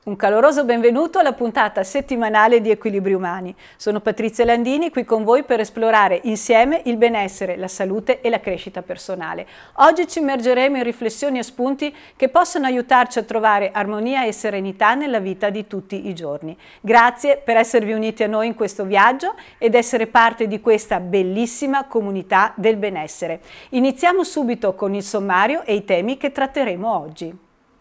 Un caloroso benvenuto alla puntata settimanale di Equilibri Umani. Sono Patrizia Landini, qui con voi per esplorare insieme il benessere, la salute e la crescita personale. Oggi ci immergeremo in riflessioni e spunti che possono aiutarci a trovare armonia e serenità nella vita di tutti i giorni. Grazie per esservi uniti a noi in questo viaggio ed essere parte di questa bellissima comunità del benessere. Iniziamo subito con il sommario e i temi che tratteremo oggi.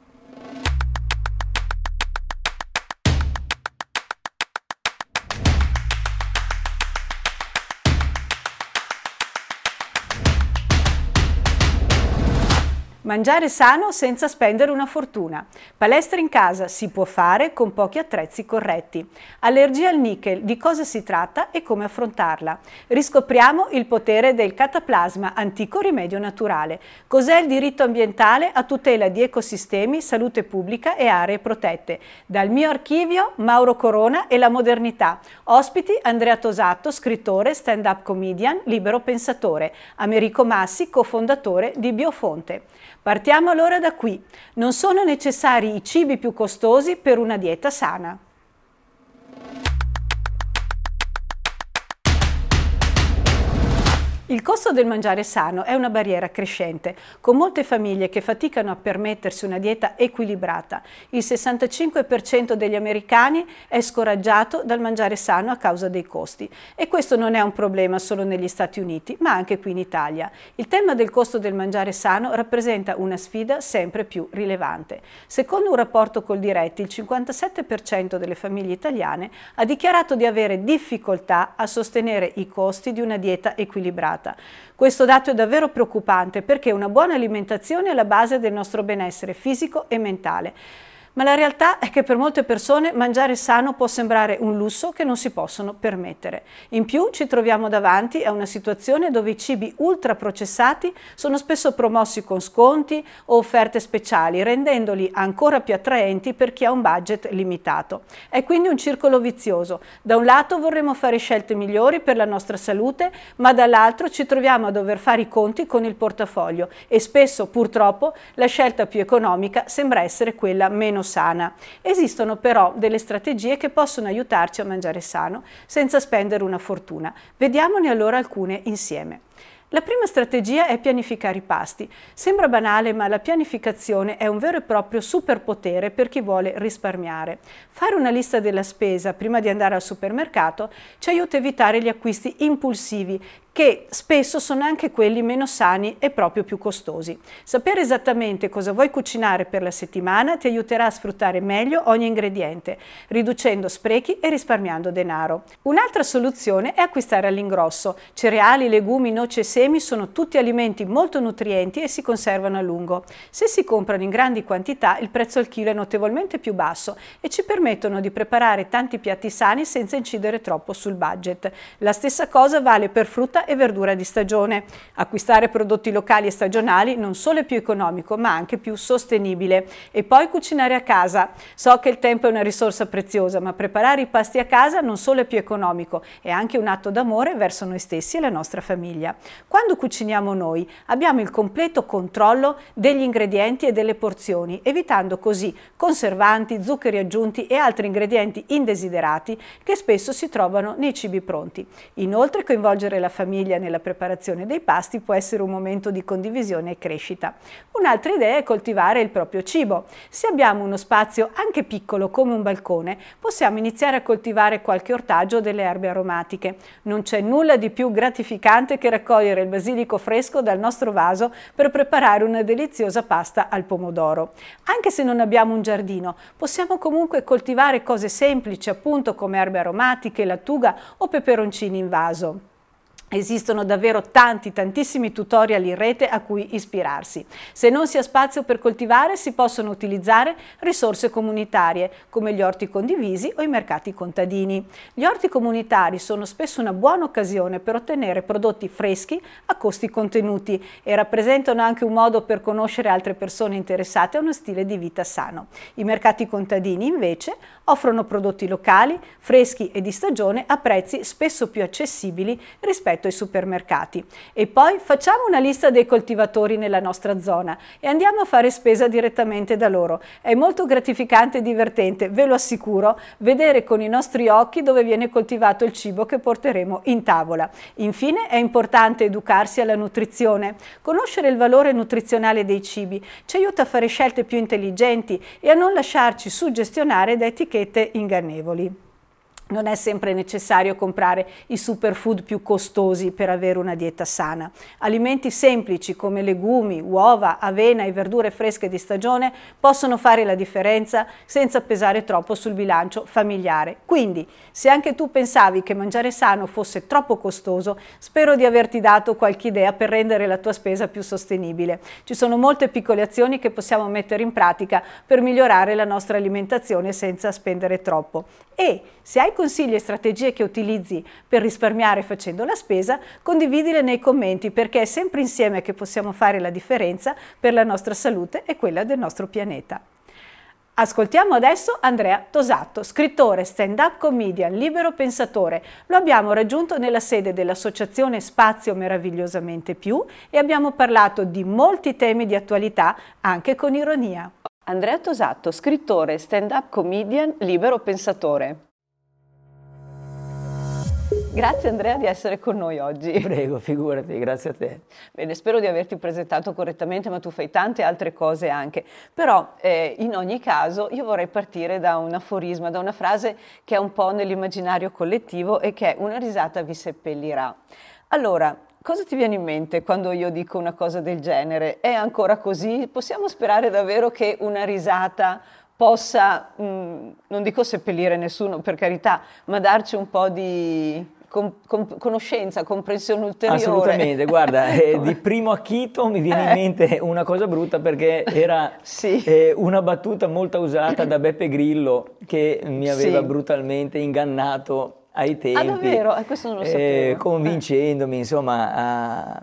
Mangiare sano senza spendere una fortuna. Palestra in casa si può fare con pochi attrezzi corretti. Allergia al nichel, di cosa si tratta e come affrontarla. Riscopriamo il potere del cataplasma, antico rimedio naturale. Cos'è il diritto ambientale a tutela di ecosistemi, salute pubblica e aree protette. Dal mio archivio, Mauro Corona e la modernità. Ospiti Andrea Tosato, scrittore, stand-up comedian, libero pensatore. Americo Massi, cofondatore di Biofonte. Partiamo allora da qui. Non sono necessari i cibi più costosi per una dieta sana. Il costo del mangiare sano è una barriera crescente, con molte famiglie che faticano a permettersi una dieta equilibrata. Il 65% degli americani è scoraggiato dal mangiare sano a causa dei costi. E questo non è un problema solo negli Stati Uniti, ma anche qui in Italia. Il tema del costo del mangiare sano rappresenta una sfida sempre più rilevante. Secondo un rapporto Coldiretti, il 57% delle famiglie italiane ha dichiarato di avere difficoltà a sostenere i costi di una dieta equilibrata. Questo dato è davvero preoccupante perché una buona alimentazione è la base del nostro benessere fisico e mentale. Ma la realtà è che per molte persone mangiare sano può sembrare un lusso che non si possono permettere. In più ci troviamo davanti a una situazione dove i cibi ultraprocessati sono spesso promossi con sconti o offerte speciali, rendendoli ancora più attraenti per chi ha un budget limitato. È quindi un circolo vizioso. Da un lato vorremmo fare scelte migliori per la nostra salute, ma dall'altro ci troviamo a dover fare i conti con il portafoglio e spesso, purtroppo, la scelta più economica sembra essere quella meno sana. Esistono però delle strategie che possono aiutarci a mangiare sano senza spendere una fortuna. Vediamone allora alcune insieme. La prima strategia è pianificare i pasti. Sembra banale, ma la pianificazione è un vero e proprio superpotere per chi vuole risparmiare. Fare una lista della spesa prima di andare al supermercato ci aiuta a evitare gli acquisti impulsivi, che spesso sono anche quelli meno sani e proprio più costosi. Sapere esattamente cosa vuoi cucinare per la settimana ti aiuterà a sfruttare meglio ogni ingrediente, riducendo sprechi e risparmiando denaro. Un'altra soluzione è acquistare all'ingrosso. Cereali, legumi, noci e semi sono tutti alimenti molto nutrienti e si conservano a lungo. Se si comprano in grandi quantità, il prezzo al chilo è notevolmente più basso e ci permettono di preparare tanti piatti sani senza incidere troppo sul budget. La stessa cosa vale per frutta e verdura di stagione. Acquistare prodotti locali e stagionali non solo è più economico, ma anche più sostenibile. E poi cucinare a casa. So che il tempo è una risorsa preziosa, ma preparare i pasti a casa non solo è più economico, è anche un atto d'amore verso noi stessi e la nostra famiglia. Quando cuciniamo noi, abbiamo il completo controllo degli ingredienti e delle porzioni, evitando così conservanti, zuccheri aggiunti e altri ingredienti indesiderati che spesso si trovano nei cibi pronti. Inoltre, coinvolgere la famiglia nella preparazione dei pasti può essere un momento di condivisione e crescita. Un'altra idea è coltivare il proprio cibo. Se abbiamo uno spazio anche piccolo come un balcone, possiamo iniziare a coltivare qualche ortaggio o delle erbe aromatiche. Non c'è nulla di più gratificante che raccogliere il basilico fresco dal nostro vaso per preparare una deliziosa pasta al pomodoro. Anche se non abbiamo un giardino, possiamo comunque coltivare cose semplici, appunto come erbe aromatiche, lattuga o peperoncini in vaso. Esistono davvero tantissimi tutorial in rete a cui ispirarsi. Se non si ha spazio per coltivare, si possono utilizzare risorse comunitarie come gli orti condivisi o i mercati contadini. Gli orti comunitari sono spesso una buona occasione per ottenere prodotti freschi a costi contenuti e rappresentano anche un modo per conoscere altre persone interessate a uno stile di vita sano. I mercati contadini invece offrono prodotti locali, freschi e di stagione a prezzi spesso più accessibili rispetto rispetto ai supermercati. E poi facciamo una lista dei coltivatori nella nostra zona e andiamo a fare spesa direttamente da loro. È molto gratificante e divertente, ve lo assicuro, vedere con i nostri occhi dove viene coltivato il cibo che porteremo in tavola. Infine è importante educarsi alla nutrizione. Conoscere il valore nutrizionale dei cibi ci aiuta a fare scelte più intelligenti e a non lasciarci suggestionare da etichette ingannevoli. Non è sempre necessario comprare i superfood più costosi per avere una dieta sana. Alimenti semplici come legumi, uova, avena e verdure fresche di stagione possono fare la differenza senza pesare troppo sul bilancio familiare. Quindi, se anche tu pensavi che mangiare sano fosse troppo costoso, spero di averti dato qualche idea per rendere la tua spesa più sostenibile. Ci sono molte piccole azioni che possiamo mettere in pratica per migliorare la nostra alimentazione senza spendere troppo. E se hai consigli e strategie che utilizzi per risparmiare facendo la spesa, condividile nei commenti, perché è sempre insieme che possiamo fare la differenza per la nostra salute e quella del nostro pianeta. Ascoltiamo adesso Andrea Tosato, scrittore, stand-up comedian, libero pensatore. Lo abbiamo raggiunto nella sede dell'associazione Spazio Meravigliosamente Più e abbiamo parlato di molti temi di attualità, anche con ironia. Andrea Tosato, scrittore, stand-up comedian, libero pensatore. Grazie Andrea di essere con noi oggi. Prego, figurati, grazie a te. Bene, spero di averti presentato correttamente, ma tu fai tante altre cose anche. Però in ogni caso io vorrei partire da un aforisma, da una frase che è un po' nell'immaginario collettivo e che è: una risata vi seppellirà. Allora, cosa ti viene in mente quando io dico una cosa del genere? È ancora così? Possiamo sperare davvero che una risata possa, non dico seppellire nessuno per carità, ma darci un po' di conoscenza, comprensione ulteriore? Assolutamente, guarda, di primo acchito mi viene in mente una cosa brutta, perché era una battuta molto usata da Beppe Grillo, che mi aveva brutalmente ingannato ai tempi. Ah, davvero? Questo non lo sapevo. Convincendomi, insomma,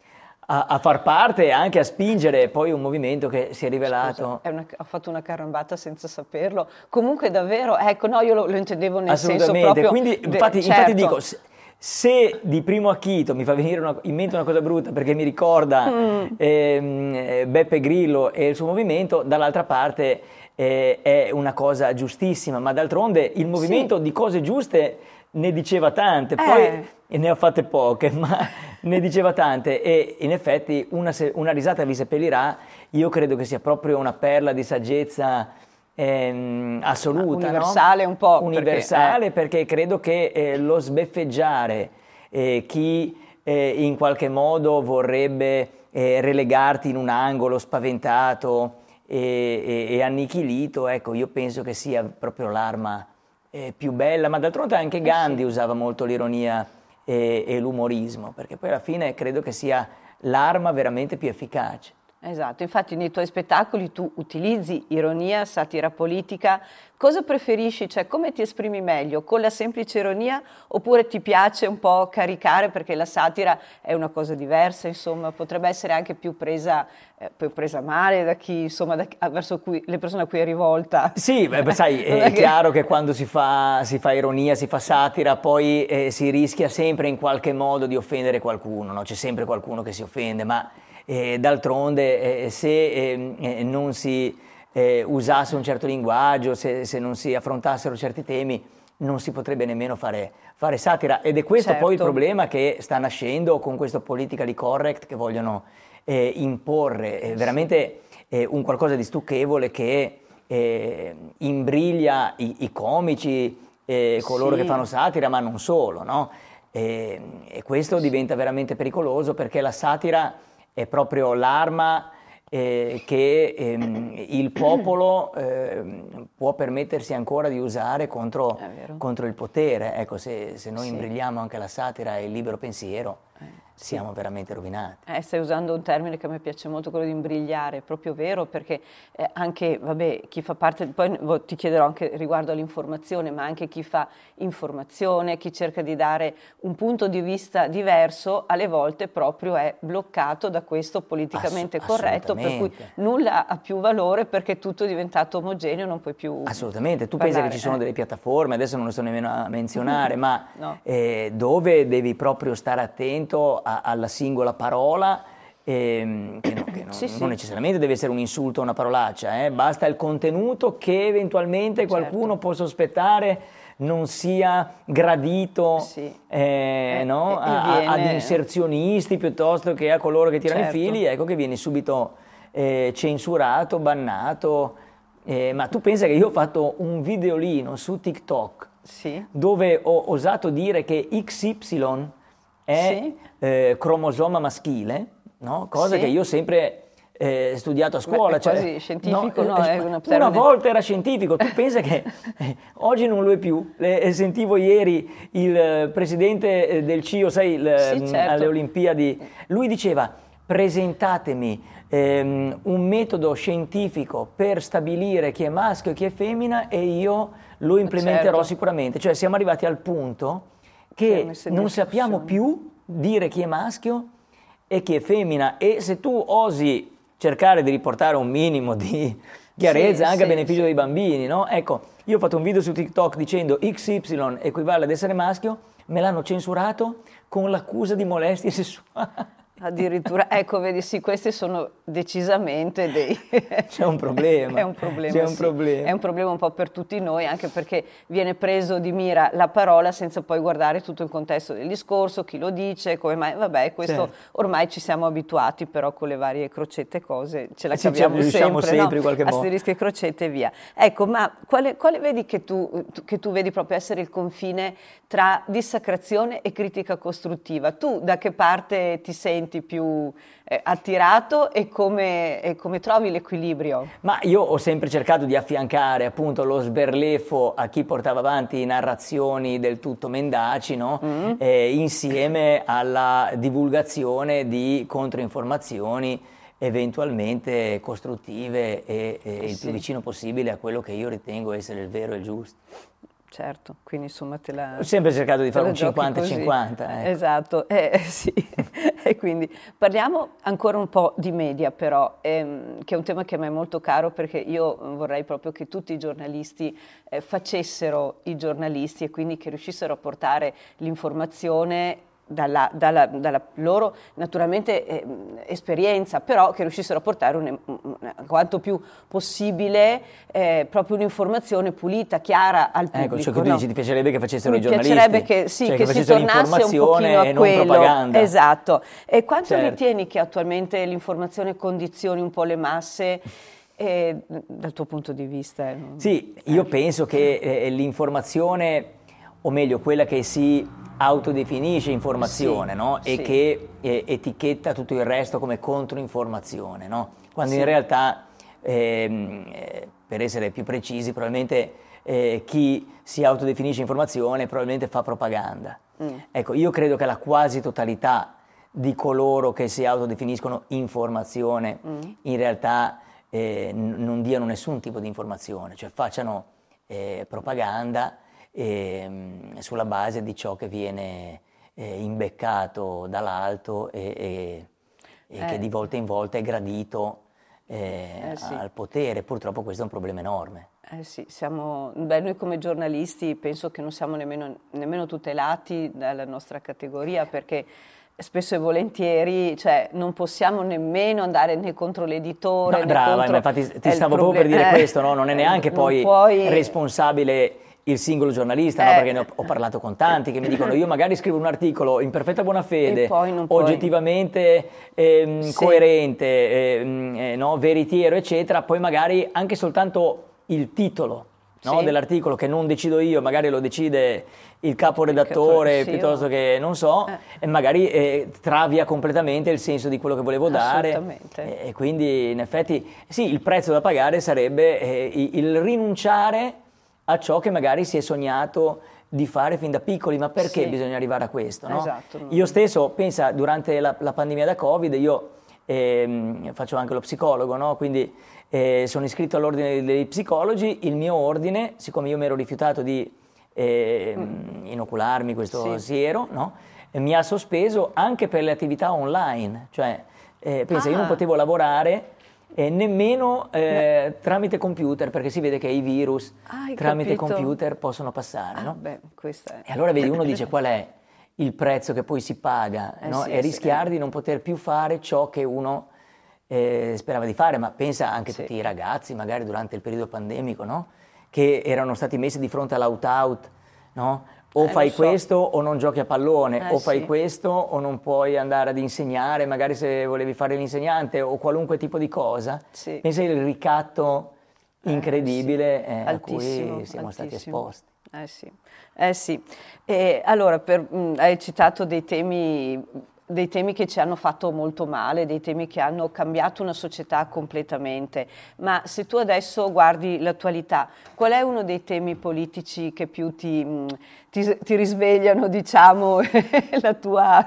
a far parte e anche a spingere poi un movimento che si è rivelato... Scusa, ho fatto una carambata senza saperlo. Comunque davvero, ecco, no, io lo intendevo nel senso proprio... Quindi infatti dico, se di primo acchito mi fa venire in mente una cosa brutta perché mi ricorda Beppe Grillo e il suo movimento, dall'altra parte è una cosa giustissima, ma d'altronde il movimento di cose giuste ne diceva tante, poi ne ha fatte poche, ma ne diceva tante, e in effetti una risata vi seppellirà, io credo che sia proprio una perla di saggezza assoluta, universale, no? Un po'. Universale, perché credo che lo sbeffeggiare chi in qualche modo vorrebbe relegarti in un angolo spaventato e annichilito, ecco, io penso che sia proprio l'arma più bella, ma d'altronde anche Gandhi usava molto l'ironia e l'umorismo, perché poi alla fine credo che sia l'arma veramente più efficace. Esatto, infatti nei tuoi spettacoli tu utilizzi ironia, satira politica. Cosa preferisci? Cioè, come ti esprimi meglio? Con la semplice ironia, oppure ti piace un po' caricare, perché la satira è una cosa diversa, insomma, potrebbe essere anche più presa male da chi, insomma, verso cui le persone a cui è rivolta. Sì, sai, è chiaro che quando si fa ironia, si fa satira, poi si rischia sempre in qualche modo di offendere qualcuno, no? C'è sempre qualcuno che si offende, ma d'altronde se non si usasse un certo linguaggio, se non si affrontassero certi temi, non si potrebbe nemmeno fare satira, ed è questo poi il problema che sta nascendo con questo politically correct che vogliono imporre, veramente un qualcosa di stucchevole che imbriglia i comici, coloro che fanno satira, ma non solo, no? E questo diventa veramente pericoloso, perché la satira è proprio l'arma che il popolo può permettersi ancora di usare contro il potere. Ecco, se noi imbrigliamo anche la satira e il libero pensiero, siamo veramente rovinati. Stai usando un termine che a me piace molto, quello di imbrigliare, è proprio vero, perché anche, vabbè, chi fa parte, poi ti chiederò anche riguardo all'informazione, ma anche chi fa informazione, chi cerca di dare un punto di vista diverso, alle volte proprio è bloccato da questo politicamente corretto, per cui nulla ha più valore perché tutto è diventato omogeneo, non puoi più Assolutamente, tu parlare. pensi che ci sono delle piattaforme, adesso non le sto nemmeno a menzionare, ma dove devi proprio stare attento alla singola parola, che non necessariamente deve essere un insulto o una parolaccia, basta il contenuto che eventualmente qualcuno può sospettare non sia gradito ad inserzionisti piuttosto che a coloro che tirano i fili, ecco che vieni subito censurato, bannato. Ma tu pensa che io ho fatto un videolino su TikTok dove ho osato dire che XY è cromosoma maschile, no? Cosa che io ho sempre studiato a scuola. È quasi scientifico, una volta era scientifico, tu pensa che oggi non lo è più. Sentivo ieri il presidente del CIO, alle Olimpiadi, lui diceva: presentatemi un metodo scientifico per stabilire chi è maschio e chi è femmina e io lo implementerò sicuramente. Cioè siamo arrivati al punto che non sappiamo più dire chi è maschio e chi è femmina, e se tu osi cercare di riportare un minimo di chiarezza anche a beneficio dei bambini, no? Ecco, io ho fatto un video su TikTok dicendo XY equivale ad essere maschio, me l'hanno censurato con l'accusa di molestie sessuali. Addirittura, ecco, vedi, questi sono decisamente dei... C'è un problema. È un problema, È un problema un po' per tutti noi, anche perché viene preso di mira la parola senza poi guardare tutto il contesto del discorso, chi lo dice, come mai, vabbè, questo ormai ci siamo abituati, però con le varie crocette e cose ce la caviamo sempre, in qualche modo. Asterischi e crocette e via. Ecco, ma quale vedi che tu vedi proprio essere il confine tra dissacrazione e critica costruttiva? Tu da che parte ti senti più attirato e come trovi l'equilibrio? Ma io ho sempre cercato di affiancare appunto lo sberleffo a chi portava avanti narrazioni del tutto mendaci, no? Insieme alla divulgazione di controinformazioni eventualmente costruttive e il più vicino possibile a quello che io ritengo essere il vero e il giusto. Certo, quindi insomma ho sempre cercato di fare un 50-50. Ecco. Esatto, sì. E quindi parliamo ancora un po' di media però, che è un tema che a me è molto caro, perché io vorrei proprio che tutti i giornalisti facessero i giornalisti e quindi che riuscissero a portare l'informazione dalla loro naturalmente esperienza, però che riuscissero a portare quanto più possibile proprio un'informazione pulita, chiara al pubblico. Ecco, cioè che tu dici, ti piacerebbe che facessero i giornalisti? Mi piacerebbe che si tornasse un pochino a quello. Propaganda. Esatto. E quanto ritieni che attualmente l'informazione condizioni un po' le masse? Dal tuo punto di vista? Sì, io penso che l'informazione, o meglio quella che si autodefinisce informazione, no? E che etichetta tutto il resto come controinformazione, no? Quando in realtà, per essere più precisi, probabilmente chi si autodefinisce informazione probabilmente fa propaganda. Ecco, io credo che la quasi totalità di coloro che si autodefiniscono informazione in realtà non diano nessun tipo di informazione, cioè facciano propaganda sulla base di ciò che viene imbeccato dall'alto e che di volta in volta è gradito al potere. Purtroppo questo è un problema enorme. Noi come giornalisti penso che non siamo nemmeno tutelati dalla nostra categoria, perché spesso e volentieri, cioè, non possiamo nemmeno andare né contro l'editore, brava, infatti ti stavo proprio per dire questo, no? Non è neanche poi responsabile il singolo giornalista, no? Perché ne ho parlato con tanti che mi dicono: io magari scrivo un articolo in perfetta buona fede, oggettivamente coerente, no? Veritiero, eccetera, poi magari anche soltanto il titolo, no? Dell'articolo, che non decido io, magari lo decide il caporedattore piuttosto che non so, e magari travia completamente il senso di quello che volevo dare, e quindi in effetti il prezzo da pagare sarebbe il rinunciare a ciò che magari si è sognato di fare fin da piccoli, ma perché Sì. bisogna arrivare a questo? No? Esatto. Io stesso, pensa, durante la pandemia da Covid, io faccio anche lo psicologo, no? Quindi sono iscritto all'ordine dei psicologi. Il mio ordine, siccome io mi ero rifiutato di inocularmi questo siero, no? Mi ha sospeso anche per le attività online, cioè pensa, io non potevo lavorare nemmeno tramite computer, perché si vede che i virus tramite computer possono passare, no? Beh, questa è... E allora vedi, uno dice qual è il prezzo che poi si paga, no? sì, E rischiare di non poter più fare ciò che uno sperava di fare, ma pensa anche a tutti i ragazzi, magari durante il periodo pandemico, no? Che erano stati messi di fronte all'out-out, no? O fai questo o non giochi a pallone, o fai questo o non puoi andare ad insegnare, magari se volevi fare l'insegnante o qualunque tipo di cosa. Pensa il ricatto incredibile a cui siamo stati esposti. Sì. E allora, hai citato dei temi che ci hanno fatto molto male, dei temi che hanno cambiato una società completamente, ma se tu adesso guardi l'attualità, qual è uno dei temi politici che più ti risvegliano, diciamo, la tua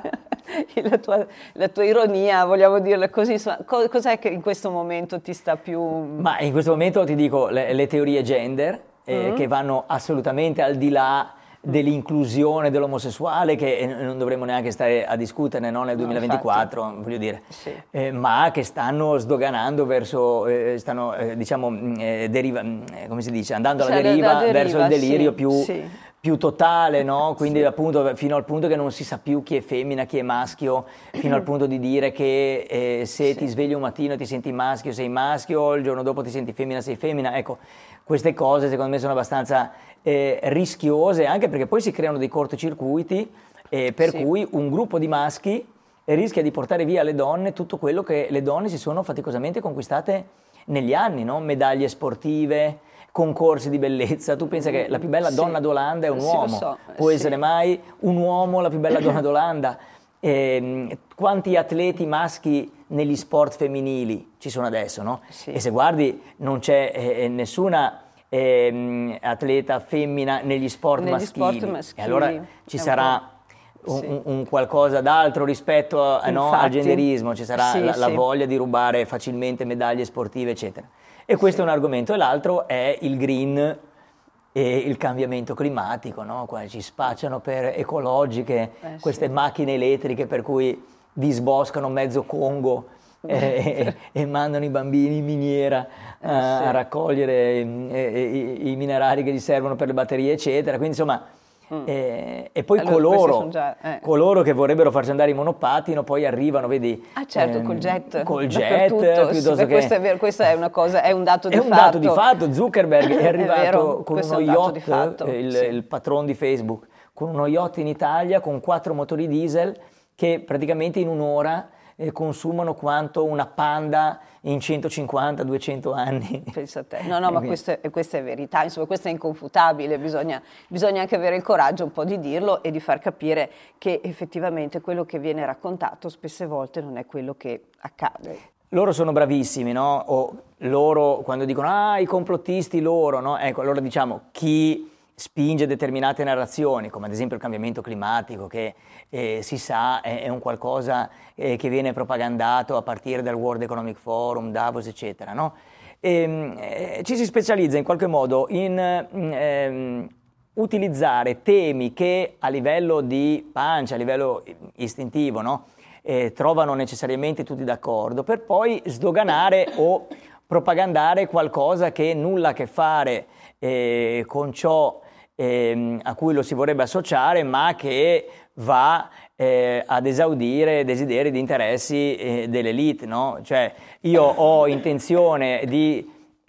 ironia, vogliamo dirla così, insomma, cos'è che in questo momento ti sta più... Ma in questo momento ti dico le teorie gender, che vanno assolutamente al di là dell'inclusione dell'omosessuale, che non dovremmo neanche stare a discutere, no, nel 2024, infatti, voglio dire, ma che stanno sdoganando verso, come si dice, andando alla deriva verso il delirio più totale, no? Quindi appunto fino al punto che non si sa più chi è femmina, chi è maschio, fino al punto di dire che se ti svegli un mattino e ti senti maschio, sei maschio, il giorno dopo ti senti femmina, sei femmina. Ecco, queste cose secondo me sono abbastanza rischiose, anche perché poi si creano dei cortocircuiti per cui un gruppo di maschi rischia di portare via alle donne tutto quello che le donne si sono faticosamente conquistate negli anni, no? Medaglie sportive, concorsi di bellezza. Tu pensa che la più bella donna d'Olanda è un uomo, può essere mai un uomo la più bella donna d'Olanda? Quanti atleti maschi negli sport femminili ci sono adesso, no? E se guardi non c'è nessuna atleta femmina negli sport maschili. E allora ci sarà un qualcosa d'altro rispetto al genderismo, ci sarà la voglia di rubare facilmente medaglie sportive, eccetera. E questo è un argomento. E l'altro è il green e il cambiamento climatico, no? Qua ci spacciano per ecologiche, queste macchine elettriche per cui disboscano mezzo Congo e mandano i bambini in miniera a raccogliere i minerali che gli servono per le batterie, eccetera. Quindi insomma, e poi allora, coloro che vorrebbero farci andare in monopattino poi arrivano, vedi, col jet piuttosto che... Questa è una cosa, è un dato di fatto. È un dato di fatto. Zuckerberg è arrivato con uno yacht, il patron di Facebook, con uno yacht in Italia con 4 motori diesel che praticamente in un'ora consumano quanto una Panda in 150-200 anni. Pensa a te. No, ma questa è verità, insomma, questo è inconfutabile, bisogna anche avere il coraggio un po' di dirlo e di far capire che effettivamente quello che viene raccontato spesse volte non è quello che accade. Loro sono bravissimi, no? O loro, quando dicono, i complottisti loro, no? Ecco, allora diciamo, chi spinge determinate narrazioni, come ad esempio il cambiamento climatico, che si sa è un qualcosa che viene propagandato a partire dal World Economic Forum, Davos, eccetera, no? Ci si specializza in qualche modo in utilizzare temi che a livello di pancia, a livello istintivo, no? Trovano necessariamente tutti d'accordo, per poi sdoganare o propagandare qualcosa che nulla a che fare con ciò a cui lo si vorrebbe associare, ma che va ad esaudire desideri di interessi dell'elite, no? Cioè io ho intenzione di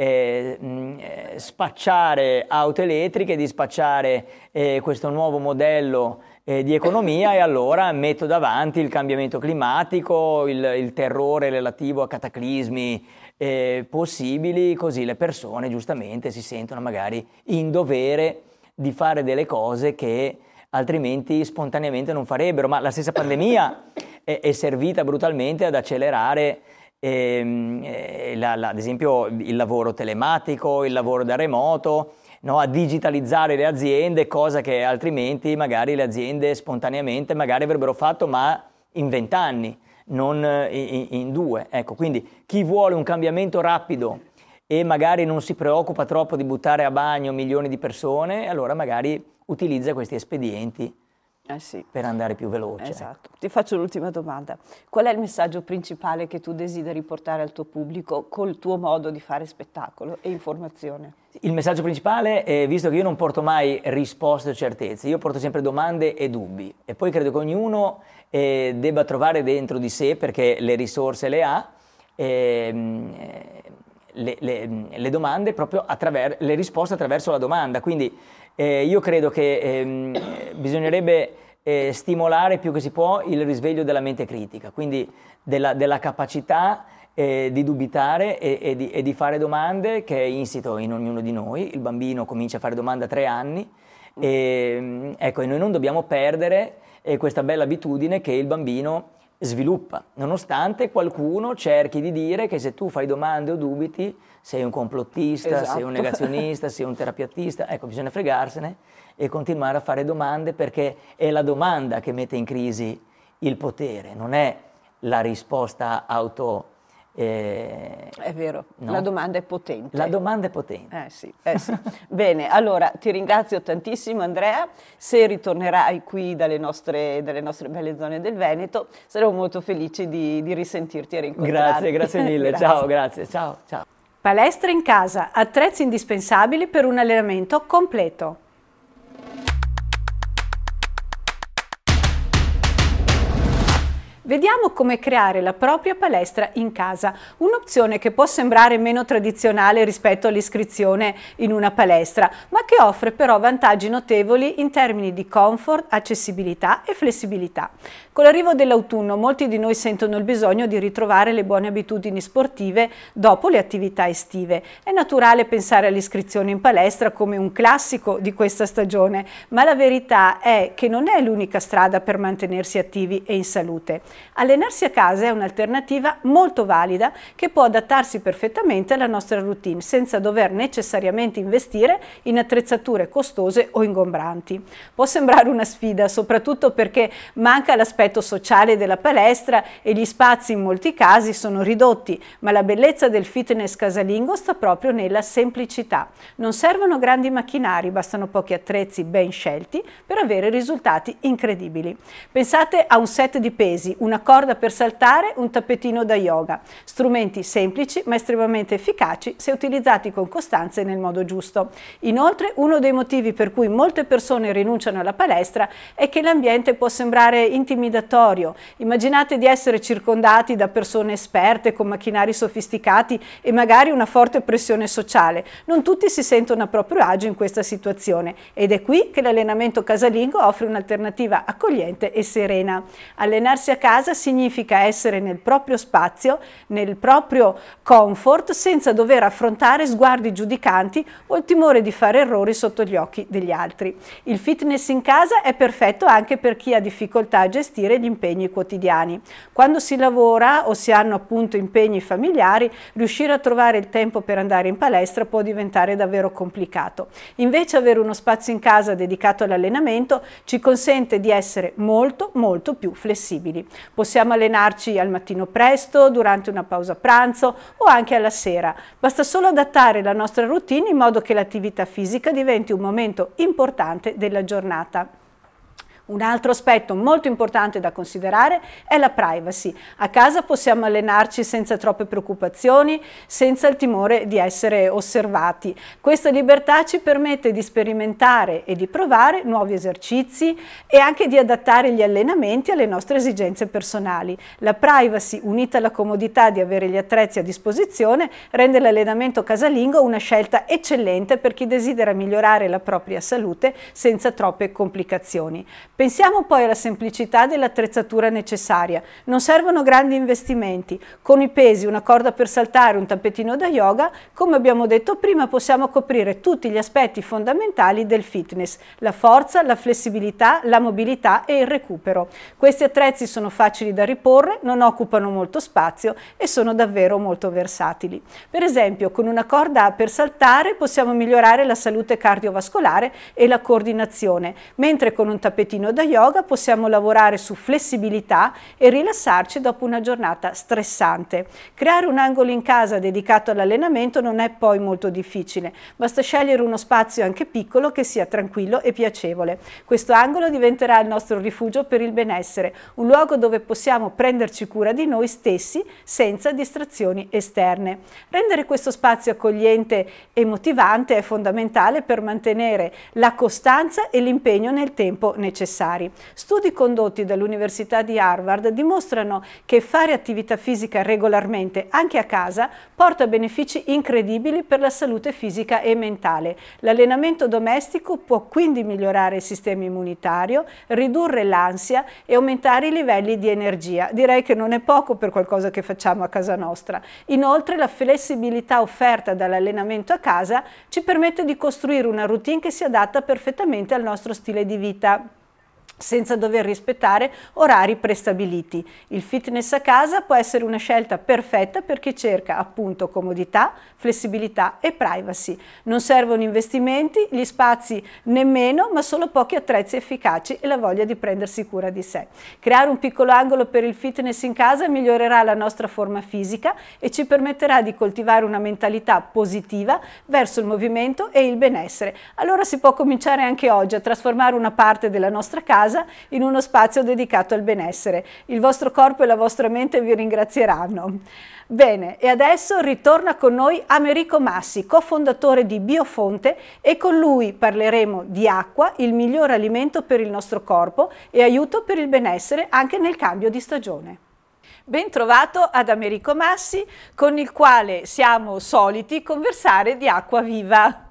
spacciare auto elettriche, di spacciare questo nuovo modello di economia, e allora metto davanti il cambiamento climatico, il terrore relativo a cataclismi possibili, così le persone giustamente si sentono magari in dovere di fare delle cose che altrimenti spontaneamente non farebbero. Ma la stessa pandemia è servita brutalmente ad accelerare ad esempio il lavoro telematico, il lavoro da remoto, no, a digitalizzare le aziende, cosa che altrimenti magari le aziende spontaneamente magari avrebbero fatto, ma in 20 anni, non in 2. Ecco, quindi chi vuole un cambiamento rapido e magari non si preoccupa troppo di buttare a bagno milioni di persone, allora magari utilizza questi espedienti per andare più veloce. Esatto. Ti faccio l'ultima domanda. Qual è il messaggio principale che tu desideri portare al tuo pubblico col tuo modo di fare spettacolo e informazione? Il messaggio principale è, visto che io non porto mai risposte o certezze, io porto sempre domande e dubbi, e poi credo che ognuno debba trovare dentro di sé, perché le risorse le ha, le domande proprio le risposte attraverso la domanda. Quindi io credo che bisognerebbe stimolare più che si può il risveglio della mente critica, quindi della capacità di dubitare e di fare domande, che è insito in ognuno di noi. Il bambino comincia a fare domande a 3 anni e noi non dobbiamo perdere questa bella abitudine che il bambino sviluppa, nonostante qualcuno cerchi di dire che se tu fai domande o dubiti sei un complottista, esatto, sei un negazionista, sei un terapeutista. Ecco, bisogna fregarsene e continuare a fare domande, perché è la domanda che mette in crisi il potere, non è la risposta È vero, no? La domanda è potente. La domanda è potente. Sì. Bene, allora ti ringrazio tantissimo Andrea, se ritornerai qui dalle nostre belle zone del Veneto saremo molto felici di risentirti e rincontrarti. Grazie mille, Grazie. Ciao, grazie, ciao. Palestra in casa, attrezzi indispensabili per un allenamento completo. Vediamo come creare la propria palestra in casa, un'opzione che può sembrare meno tradizionale rispetto all'iscrizione in una palestra, ma che offre però vantaggi notevoli in termini di comfort, accessibilità e flessibilità. Con l'arrivo dell'autunno molti di noi sentono il bisogno di ritrovare le buone abitudini sportive dopo le attività estive. È naturale pensare all'iscrizione in palestra come un classico di questa stagione, ma la verità è che non è l'unica strada per mantenersi attivi e in salute. Allenarsi a casa è un'alternativa molto valida che può adattarsi perfettamente alla nostra routine senza dover necessariamente investire in attrezzature costose o ingombranti. Può sembrare una sfida, soprattutto perché manca l'aspetto sociale della palestra e gli spazi in molti casi sono ridotti, ma la bellezza del fitness casalingo sta proprio nella semplicità. Non servono grandi macchinari, bastano pochi attrezzi ben scelti per avere risultati incredibili. Pensate a un set di pesi, una corda per saltare, un tappetino da yoga. Strumenti semplici ma estremamente efficaci se utilizzati con costanza e nel modo giusto. Inoltre, uno dei motivi per cui molte persone rinunciano alla palestra è che l'ambiente può sembrare intimidatorio. Immaginate di essere circondati da persone esperte con macchinari sofisticati e magari una forte pressione sociale. Non tutti si sentono a proprio agio in questa situazione ed è qui che l'allenamento casalingo offre un'alternativa accogliente e serena. Allenarsi a casa significa essere nel proprio spazio, nel proprio comfort, senza dover affrontare sguardi giudicanti o il timore di fare errori sotto gli occhi degli altri. Il fitness in casa è perfetto anche per chi ha difficoltà a gestire gli impegni quotidiani. Quando si lavora o si hanno appunto impegni familiari, riuscire a trovare il tempo per andare in palestra può diventare davvero complicato. Invece avere uno spazio in casa dedicato all'allenamento ci consente di essere molto più flessibili. Possiamo allenarci al mattino presto, durante una pausa pranzo o anche alla sera. Basta solo adattare la nostra routine in modo che l'attività fisica diventi un momento importante della giornata. Un altro aspetto molto importante da considerare è la privacy. A casa possiamo allenarci senza troppe preoccupazioni, senza il timore di essere osservati. Questa libertà ci permette di sperimentare e di provare nuovi esercizi e anche di adattare gli allenamenti alle nostre esigenze personali. La privacy, unita alla comodità di avere gli attrezzi a disposizione, rende l'allenamento casalingo una scelta eccellente per chi desidera migliorare la propria salute senza troppe complicazioni. Pensiamo poi alla semplicità dell'attrezzatura necessaria. Non servono grandi investimenti. Con i pesi, una corda per saltare, un tappetino da yoga, come abbiamo detto prima, possiamo coprire tutti gli aspetti fondamentali del fitness: la forza, la flessibilità, la mobilità e il recupero. Questi attrezzi sono facili da riporre, non occupano molto spazio e sono davvero molto versatili. Per esempio, con una corda per saltare possiamo migliorare la salute cardiovascolare e la coordinazione, mentre con un tappetino da yoga possiamo lavorare su flessibilità e rilassarci dopo una giornata stressante. Creare un angolo in casa dedicato all'allenamento non è poi molto difficile, basta scegliere uno spazio anche piccolo che sia tranquillo e piacevole. Questo angolo diventerà il nostro rifugio per il benessere, un luogo dove possiamo prenderci cura di noi stessi senza distrazioni esterne. Rendere questo spazio accogliente e motivante è fondamentale per mantenere la costanza e l'impegno nel tempo necessario. Studi condotti dall'Università di Harvard dimostrano che fare attività fisica regolarmente, anche a casa, porta benefici incredibili per la salute fisica e mentale. L'allenamento domestico può quindi migliorare il sistema immunitario, ridurre l'ansia e aumentare i livelli di energia. Direi che non è poco per qualcosa che facciamo a casa nostra. Inoltre, la flessibilità offerta dall'allenamento a casa ci permette di costruire una routine che si adatta perfettamente al nostro stile di vita, senza dover rispettare orari prestabiliti. Il fitness a casa può essere una scelta perfetta per chi cerca appunto comodità, flessibilità e privacy. Non servono investimenti, gli spazi nemmeno, ma solo pochi attrezzi efficaci e la voglia di prendersi cura di sé. Creare un piccolo angolo per il fitness in casa migliorerà la nostra forma fisica e ci permetterà di coltivare una mentalità positiva verso il movimento e il benessere. Allora si può cominciare anche oggi a trasformare una parte della nostra casa in uno spazio dedicato al benessere. Il vostro corpo e la vostra mente vi ringrazieranno. Bene, e adesso ritorna con noi Americo Massi, cofondatore di Biofonte, e con lui parleremo di acqua, il miglior alimento per il nostro corpo e aiuto per il benessere anche nel cambio di stagione. Ben trovato ad Americo Massi, con il quale siamo soliti conversare di acqua viva.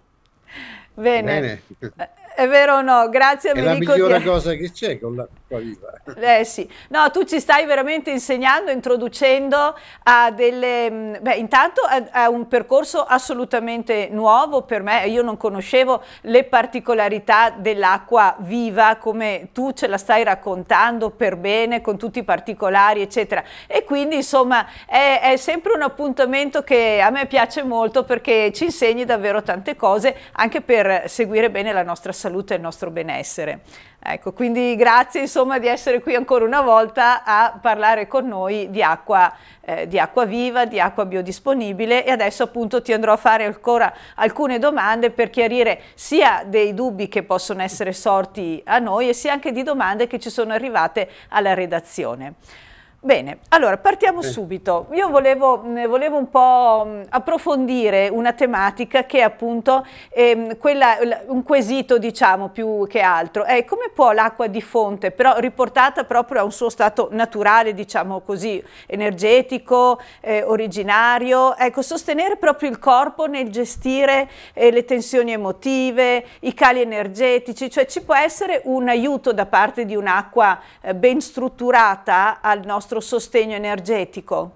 Bene. È vero o no? Grazie Americo. È la migliore cosa che c'è con l'acqua viva. Sì, no, tu ci stai veramente insegnando, introducendo a intanto a un percorso assolutamente nuovo per me. Io non conoscevo le particolarità dell'acqua viva come tu ce la stai raccontando per bene, con tutti i particolari, eccetera. E quindi, insomma, è sempre un appuntamento che a me piace molto, perché ci insegni davvero tante cose anche per seguire bene la nostra salute e il nostro benessere. Ecco, quindi grazie insomma di essere qui ancora una volta a parlare con noi di acqua viva, di acqua biodisponibile, e adesso appunto ti andrò a fare ancora alcune domande per chiarire sia dei dubbi che possono essere sorti a noi e sia anche di domande che ci sono arrivate alla redazione. Bene, allora partiamo subito. Io volevo un po' approfondire una tematica che è appunto un quesito, diciamo, più che altro. È come può l'acqua di fonte, però riportata proprio a un suo stato naturale, diciamo così, energetico, originario, ecco, sostenere proprio il corpo nel gestire le tensioni emotive, i cali energetici, cioè ci può essere un aiuto da parte di un'acqua ben strutturata al nostro sostegno energetico?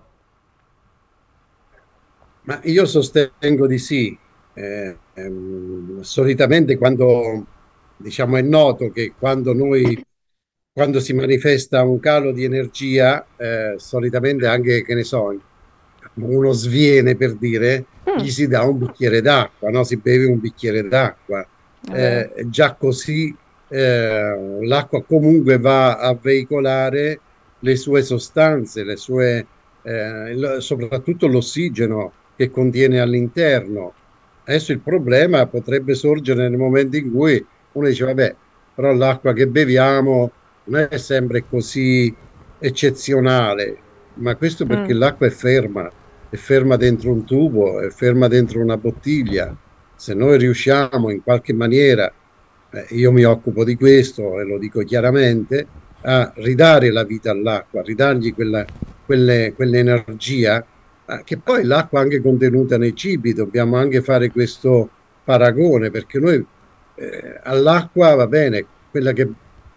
Ma io sostengo di sì. Solitamente quando, diciamo, è noto che quando si manifesta un calo di energia, solitamente anche, che ne so, uno sviene, per dire, gli si dà un bicchiere d'acqua, no? Si beve un bicchiere d'acqua. Già così l'acqua comunque va a veicolare le sue sostanze, soprattutto l'ossigeno che contiene all'interno. Adesso il problema potrebbe sorgere nel momento in cui uno dice vabbè, però l'acqua che beviamo non è sempre così eccezionale, ma questo perché l'acqua è ferma dentro un tubo, è ferma dentro una bottiglia. Se noi riusciamo in qualche maniera, io mi occupo di questo e lo dico chiaramente, a ridare la vita all'acqua, a ridargli quell'energia, che poi l'acqua anche contenuta nei cibi, dobbiamo anche fare questo paragone, perché noi all'acqua, va bene, quella che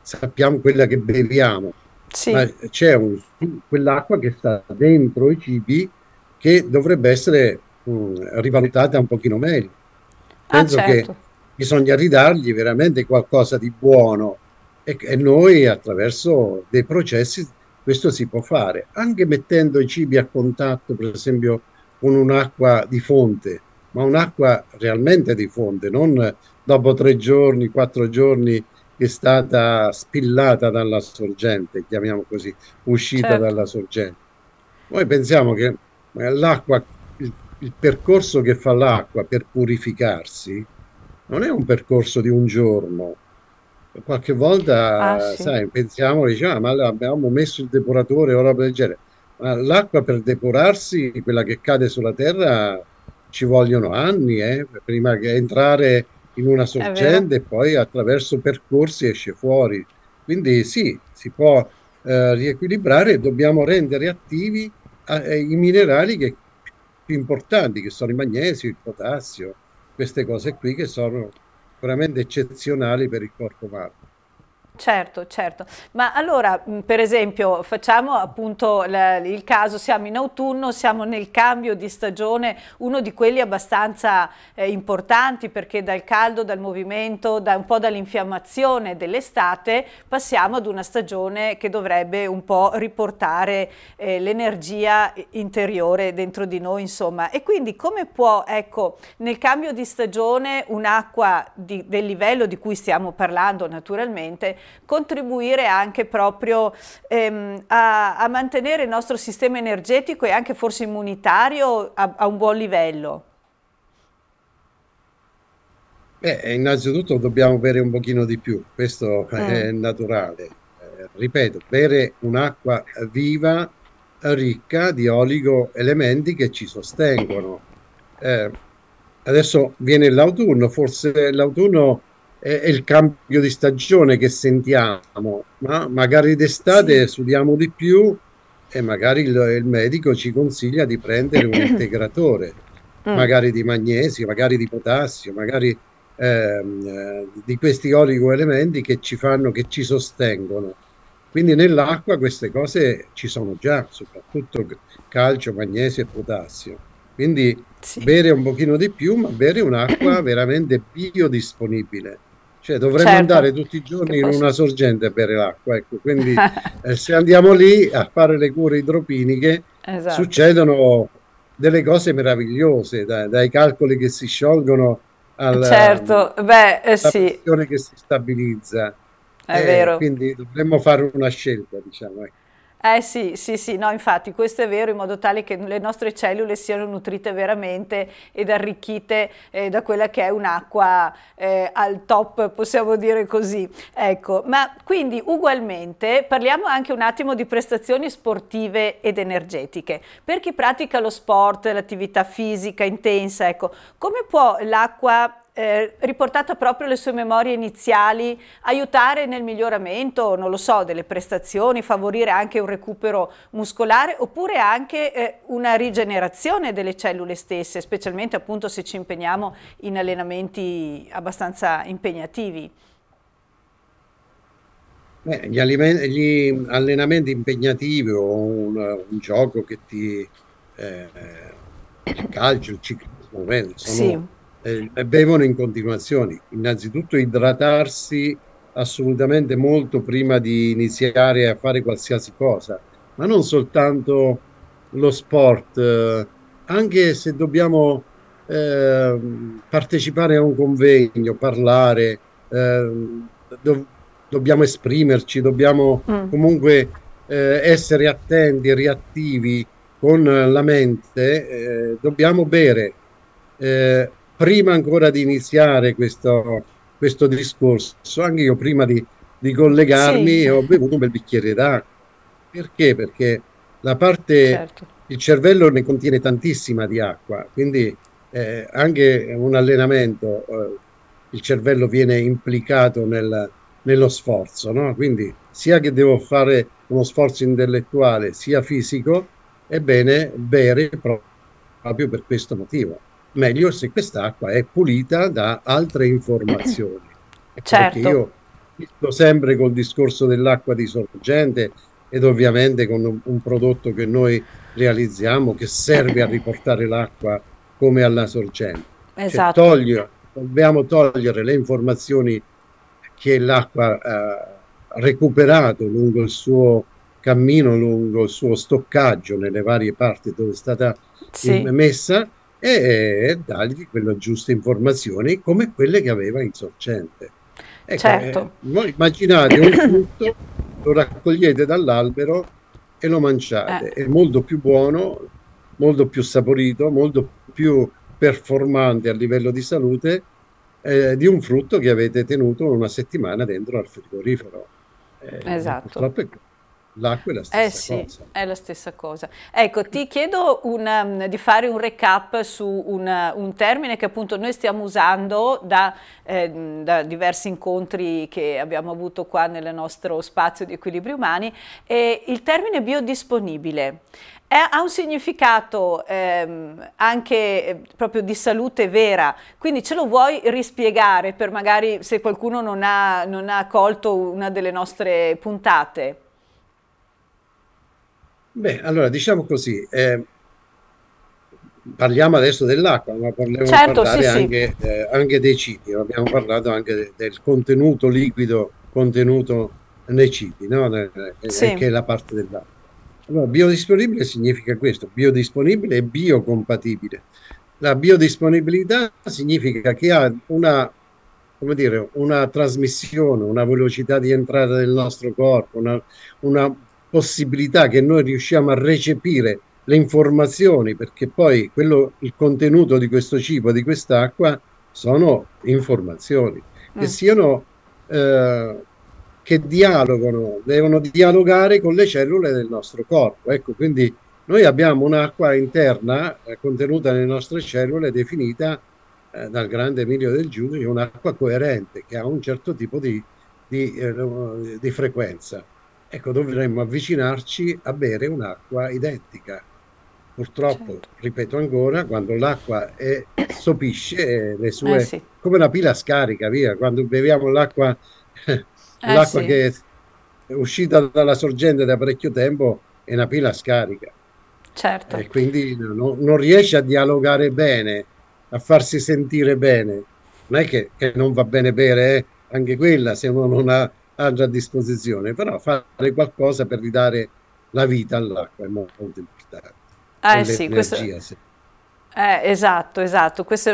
sappiamo quella che beviamo, ma Sì. c'è quell'acqua che sta dentro i cibi che dovrebbe essere rivalutata un pochino meglio. Ah, Penso che certo. bisogna ridargli veramente qualcosa di buono e noi attraverso dei processi questo si può fare, anche mettendo i cibi a contatto, per esempio, con un'acqua di fonte, ma un'acqua realmente di fonte, non dopo 3 giorni, 4 giorni che è stata spillata dalla sorgente, chiamiamo così, uscita Certo. dalla sorgente. Noi pensiamo che l'acqua, il percorso che fa l'acqua per purificarsi non è un percorso di un giorno. Qualche Ah, volta, sì. sai, pensiamo, diciamo, ma abbiamo messo il depuratore o roba del genere. Ma l'acqua per depurarsi, quella che cade sulla terra, ci vogliono anni, prima che entrare in una È vero. sorgente e poi attraverso percorsi esce fuori. Quindi sì, si può riequilibrare e dobbiamo rendere attivi i minerali più importanti, che sono il magnesio, il potassio, queste cose qui che sono veramente eccezionali per il corpo umano. Certo, certo. Ma allora, per esempio, facciamo appunto il caso, siamo in autunno, siamo nel cambio di stagione, uno di quelli abbastanza importanti perché dal caldo, dal movimento, da un po' dall'infiammazione dell'estate, passiamo ad una stagione che dovrebbe un po' riportare l'energia interiore dentro di noi, insomma. E quindi come può, ecco, nel cambio di stagione un'acqua del livello di cui stiamo parlando naturalmente, contribuire anche proprio a mantenere il nostro sistema energetico e anche forse immunitario a un buon livello. Beh, innanzitutto dobbiamo bere un pochino di più, questo Mm. è naturale. Ripeto, bere un'acqua viva, ricca di oligoelementi che ci sostengono. Eh, Adesso viene l'autunno, forse l'autunno è il cambio di stagione che sentiamo, ma magari Sì. d'estate sudiamo di più e magari il medico ci consiglia di prendere un integratore, Mm. magari di magnesio, magari di potassio, magari di questi oligoelementi che ci fanno, che ci sostengono. Quindi nell'acqua queste cose ci sono già, soprattutto calcio, magnesio e potassio. Quindi Sì. bere un pochino di più, ma bere un'acqua veramente biodisponibile. Cioè dovremmo andare Certo, tutti i che giorni in posso... una sorgente a bere l'acqua. Ecco. Quindi se andiamo lì a fare le cure idropiniche, Esatto. succedono delle cose meravigliose, dai calcoli che si sciolgono Certo, beh, alla sì, pressione che si stabilizza. è vero. Quindi dovremmo fare una scelta, diciamo. Ecco. Sì, sì, sì, no, infatti questo è vero in modo tale che le nostre cellule siano nutrite veramente ed arricchite da quella che è un'acqua al top, possiamo dire così. Ecco, ma quindi ugualmente parliamo anche un attimo di prestazioni sportive ed energetiche. Per chi pratica lo sport, l'attività fisica intensa, ecco, come può l'acqua riportata proprio alle sue memorie iniziali, aiutare nel miglioramento, non lo so, delle prestazioni, favorire anche un recupero muscolare oppure anche una rigenerazione delle cellule stesse, specialmente appunto se ci impegniamo in allenamenti abbastanza impegnativi. Gli allenamenti impegnativi o un gioco che il calcio, il ciclismo, Sì, bevono in continuazione. Innanzitutto idratarsi assolutamente molto prima di iniziare a fare qualsiasi cosa, ma non soltanto lo sport, anche se dobbiamo partecipare a un convegno, parlare, do- dobbiamo esprimerci, dobbiamo mm, comunque essere attenti, reattivi con la mente, dobbiamo bere. Prima ancora di iniziare questo discorso, anche io prima di sì, collegarmi ho bevuto un bel bicchiere d'acqua. Perché? Perché certo. il cervello ne contiene tantissima di acqua, quindi anche un allenamento, il cervello viene implicato nello sforzo, no? Quindi sia che devo fare uno sforzo intellettuale sia fisico, è bene bere proprio per questo motivo. Meglio se quest'acqua è pulita da altre informazioni. Ecco perché Certo. io visto sempre col discorso dell'acqua di sorgente ed ovviamente con un prodotto che noi realizziamo che serve a riportare l'acqua come alla sorgente. Cioè Esatto. dobbiamo togliere le informazioni che l'acqua ha recuperato lungo il suo cammino, lungo il suo stoccaggio nelle varie parti dove è stata Sì, messa e dargli quelle giuste informazioni come quelle che aveva in sorgente. Ecco, certo. voi immaginate un frutto, lo raccogliete dall'albero e lo mangiate, Eh. è molto più buono, molto più saporito, molto più performante a livello di salute di un frutto che avete tenuto una settimana dentro al frigorifero. Esatto. Purtroppo l'acqua è la Eh stessa sì, cosa. è la stessa cosa. Ecco, ti chiedo di fare un recap su un termine che appunto noi stiamo usando da diversi incontri che abbiamo avuto qua nel nostro spazio di equilibri umani, e il termine biodisponibile. Ha un significato anche proprio di salute vera, quindi ce lo vuoi rispiegare per magari se qualcuno non ha colto una delle nostre puntate? Beh, allora diciamo così, parliamo adesso dell'acqua, ma vogliamo Certo, sì, parlare sì, anche dei cibi. Abbiamo parlato anche del contenuto liquido contenuto nei cibi, no? sì, Che è la parte dell'acqua. Allora, biodisponibile significa questo, biodisponibile e biocompatibile. La biodisponibilità significa che ha come dire, una trasmissione, una velocità di entrata del nostro corpo, una possibilità che noi riusciamo a recepire le informazioni, perché poi il contenuto di questo cibo, di quest'acqua, sono informazioni che mm, siano, che dialogano, devono dialogare con le cellule del nostro corpo. Ecco, quindi noi abbiamo un'acqua interna, contenuta nelle nostre cellule, definita, dal grande Emilio Del Giudice, un'acqua coerente, che ha un certo tipo di frequenza. Ecco, dovremmo avvicinarci a bere un'acqua identica. Purtroppo, certo. ripeto ancora, quando l'acqua sopisce, Eh sì, come una pila scarica, via, quando beviamo eh l'acqua sì, che è uscita dalla sorgente da parecchio tempo è una pila scarica certo. e quindi non riesce a dialogare bene, a farsi sentire bene. Non è che non va bene bere, anche quella se uno non ha altro a disposizione, però fare qualcosa per ridare la vita all'acqua è molto importante, e Eh sì, questo. l'energia. Esatto, esatto, questo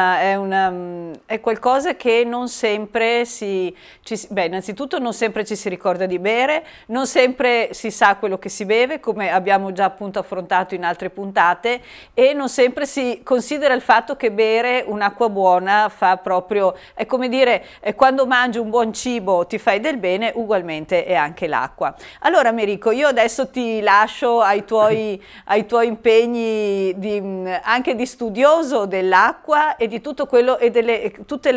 è qualcosa che non sempre beh, innanzitutto non sempre ci si ricorda di bere, non sempre si sa quello che si beve, come abbiamo già appunto affrontato in altre puntate, e non sempre si considera il fatto che bere un'acqua buona fa proprio, è come dire, quando mangi un buon cibo ti fai del bene, ugualmente è anche l'acqua. Allora, Merico, io adesso ti lascio ai tuoi impegni anche di studioso dell'acqua e di tutto quello e tutte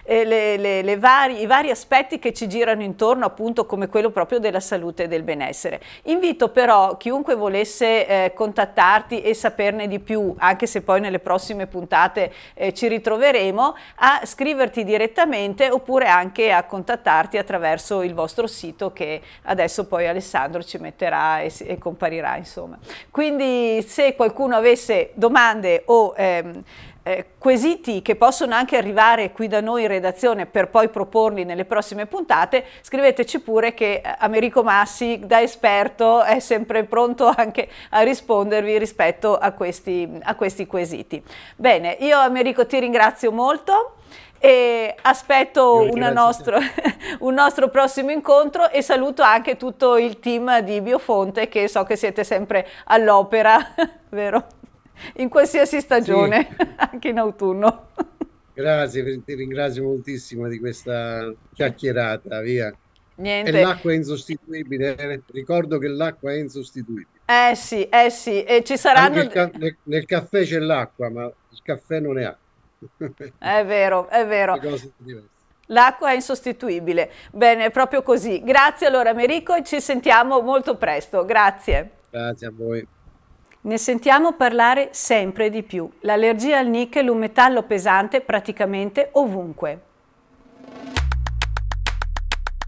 i vari aspetti che ci girano intorno, appunto come quello proprio della salute e del benessere. Invito però chiunque volesse contattarti e saperne di più, anche se poi nelle prossime puntate ci ritroveremo, a scriverti direttamente oppure anche a contattarti attraverso il vostro sito, che adesso poi Alessandro ci metterà e comparirà, insomma. Quindi se qualcuno avesse domande o quesiti che possono anche arrivare qui da noi in redazione per poi proporli nelle prossime puntate, scriveteci pure, che Americo Massi da esperto è sempre pronto anche a rispondervi rispetto a questi quesiti. Bene, io Americo ti ringrazio molto e aspetto Io ringrazio te. un nostro prossimo incontro, e saluto anche tutto il team di Biofonte, che so che siete sempre all'opera, vero? In qualsiasi Sì, stagione, anche in autunno. grazie, ti ringrazio moltissimo di questa chiacchierata, via. E Niente. l'acqua è insostituibile, ricordo che l'acqua è insostituibile. Eh sì, e ci Anche saranno. nel caffè c'è l'acqua, ma il caffè non è acqua. È vero, è vero. Due cose diverse. L'acqua è insostituibile. Bene, è proprio così. Grazie allora, Americo, e ci sentiamo molto presto. Grazie. Grazie a voi. Ne sentiamo parlare sempre di più. L'allergia al nickel, un metallo pesante praticamente ovunque.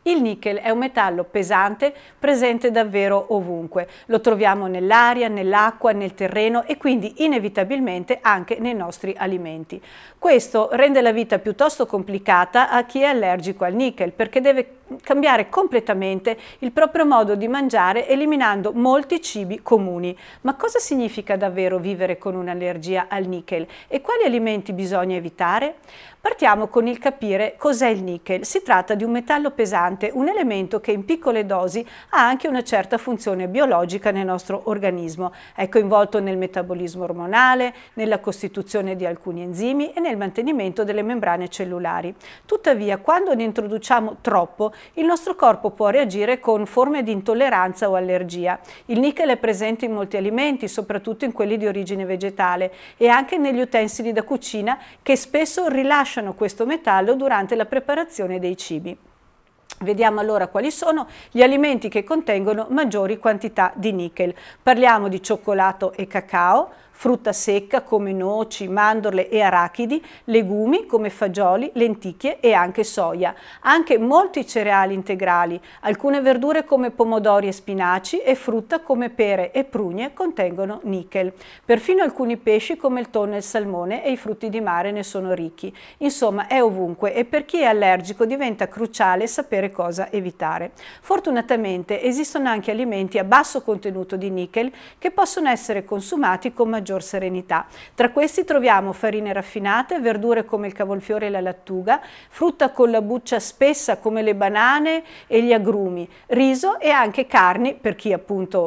Il nickel è un metallo pesante presente davvero ovunque. Lo troviamo nell'aria, nell'acqua, nel terreno e quindi inevitabilmente anche nei nostri alimenti. Questo rende la vita piuttosto complicata a chi è allergico al nickel, perché deve cambiare completamente il proprio modo di mangiare eliminando molti cibi comuni. Ma cosa significa davvero vivere con un'allergia al nickel e quali alimenti bisogna evitare? Partiamo con il capire cos'è il nickel. Si tratta di un metallo pesante, un elemento che in piccole dosi ha anche una certa funzione biologica nel nostro organismo. È coinvolto nel metabolismo ormonale, nella costituzione di alcuni enzimi e nel mantenimento delle membrane cellulari. Tuttavia, quando ne introduciamo troppo, il nostro corpo può reagire con forme di intolleranza o allergia. Il nickel è presente in molti alimenti, soprattutto in quelli di origine vegetale, e anche negli utensili da cucina che spesso rilasciano questo metallo durante la preparazione dei cibi. Vediamo allora quali sono gli alimenti che contengono maggiori quantità di nickel. Parliamo di cioccolato e cacao, frutta secca come noci, mandorle e arachidi, legumi come fagioli, lenticchie e anche soia, anche molti cereali integrali, alcune verdure come pomodori e spinaci e frutta come pere e prugne contengono nickel. Perfino alcuni pesci come il tonno e il salmone e i frutti di mare ne sono ricchi. Insomma, è ovunque e per chi è allergico diventa cruciale sapere cosa evitare. Fortunatamente esistono anche alimenti a basso contenuto di nickel che possono essere consumati con maggior serenità. Tra questi troviamo farine raffinate, verdure come il cavolfiore e la lattuga, frutta con la buccia spessa come le banane e gli agrumi, riso e anche carni, per chi appunto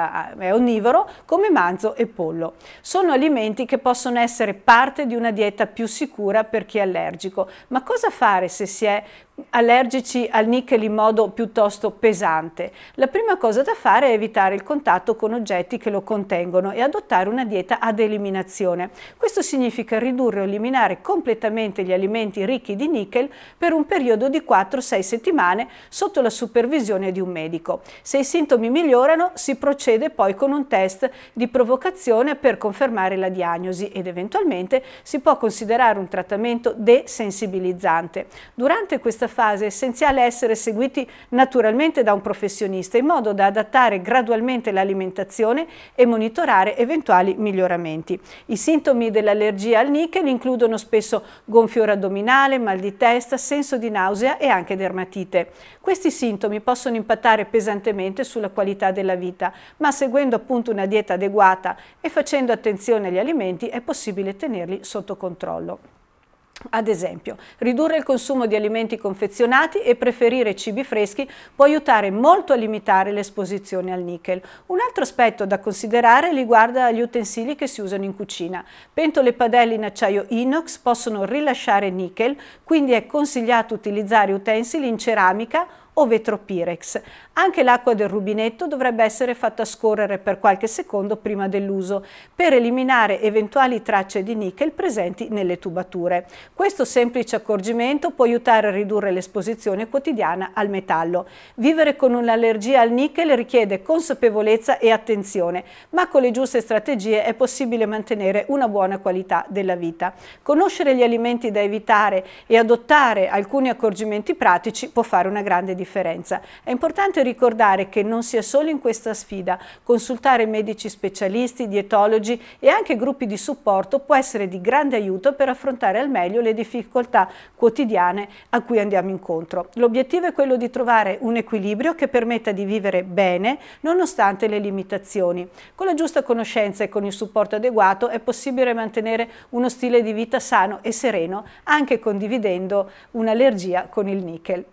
è onnivoro, come manzo e pollo. Sono alimenti che possono essere parte di una dieta più sicura per chi è allergico. Ma cosa fare se si è allergici al nickel in modo piuttosto pesante? La prima cosa da fare è evitare il contatto con oggetti che lo contengono e adottare una dieta ad eliminazione. Questo significa ridurre o eliminare completamente gli alimenti ricchi di nickel per un periodo di 4-6 settimane sotto la supervisione di un medico. Se i sintomi migliorano, si procede poi con un test di provocazione per confermare la diagnosi ed eventualmente si può considerare un trattamento desensibilizzante. Durante questa fase è essenziale essere seguiti naturalmente da un professionista in modo da adattare gradualmente l'alimentazione e monitorare eventuali miglioramenti. I sintomi dell'allergia al nickel includono spesso gonfiore addominale, mal di testa, senso di nausea e anche dermatite. Questi sintomi possono impattare pesantemente sulla qualità della vita, ma seguendo appunto una dieta adeguata e facendo attenzione agli alimenti è possibile tenerli sotto controllo. Ad esempio, ridurre il consumo di alimenti confezionati e preferire cibi freschi può aiutare molto a limitare l'esposizione al nickel. Un altro aspetto da considerare riguarda gli utensili che si usano in cucina. Pentole e padelle in acciaio inox possono rilasciare nickel, quindi è consigliato utilizzare utensili in ceramica o vetro Pirex. Anche l'acqua del rubinetto dovrebbe essere fatta scorrere per qualche secondo prima dell'uso per eliminare eventuali tracce di nickel presenti nelle tubature. Questo semplice accorgimento può aiutare a ridurre l'esposizione quotidiana al metallo. Vivere con un'allergia al nickel richiede consapevolezza e attenzione, ma con le giuste strategie è possibile mantenere una buona qualità della vita. Conoscere gli alimenti da evitare e adottare alcuni accorgimenti pratici può fare una grande differenza. È importante ricordare che non sia solo in questa sfida. Consultare medici specialisti, dietologi e anche gruppi di supporto può essere di grande aiuto per affrontare al meglio le difficoltà quotidiane a cui andiamo incontro. L'obiettivo è quello di trovare un equilibrio che permetta di vivere bene nonostante le limitazioni. Con la giusta conoscenza e con il supporto adeguato è possibile mantenere uno stile di vita sano e sereno, anche condividendo un'allergia con il nickel.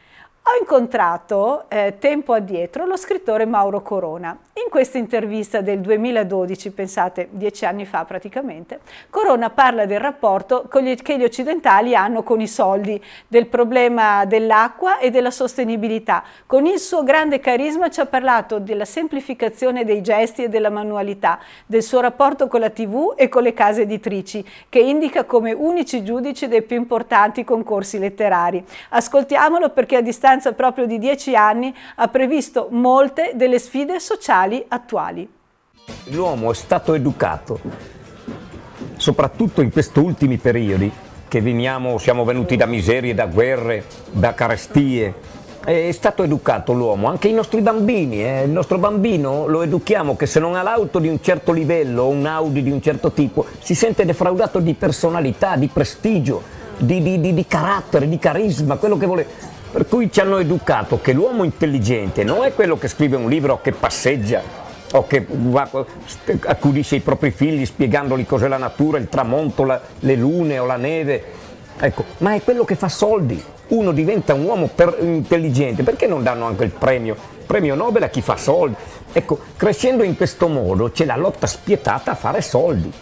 Ho incontrato tempo addietro lo scrittore Mauro Corona. In questa intervista del 2012, pensate 10 anni fa praticamente, Corona parla del rapporto che gli occidentali hanno con i soldi, del problema dell'acqua e della sostenibilità. Con il suo grande carisma ci ha parlato della semplificazione dei gesti e della manualità, del suo rapporto con la TV e con le case editrici, che indica come unici giudici dei più importanti concorsi letterari. Ascoltiamolo perché a distanza proprio di 10 anni ha previsto molte delle sfide sociali attuali. L'uomo è stato educato, soprattutto in questi ultimi periodi, che siamo venuti da miserie, da guerre, da carestie, è stato educato l'uomo, anche i nostri bambini, il nostro bambino lo educhiamo che se non ha l'auto di un certo livello o un Audi di un certo tipo si sente defraudato di personalità, di prestigio, di carattere, di carisma, quello che vuole. Per cui ci hanno educato che l'uomo intelligente non è quello che scrive un libro o che passeggia o che accudisce i propri figli spiegandogli cos'è la natura, il tramonto, le lune o la neve, ecco, ma è quello che fa soldi. Uno diventa un uomo intelligente, perché non danno anche il premio Nobel a chi fa soldi? Ecco, crescendo in questo modo c'è la lotta spietata a fare soldi.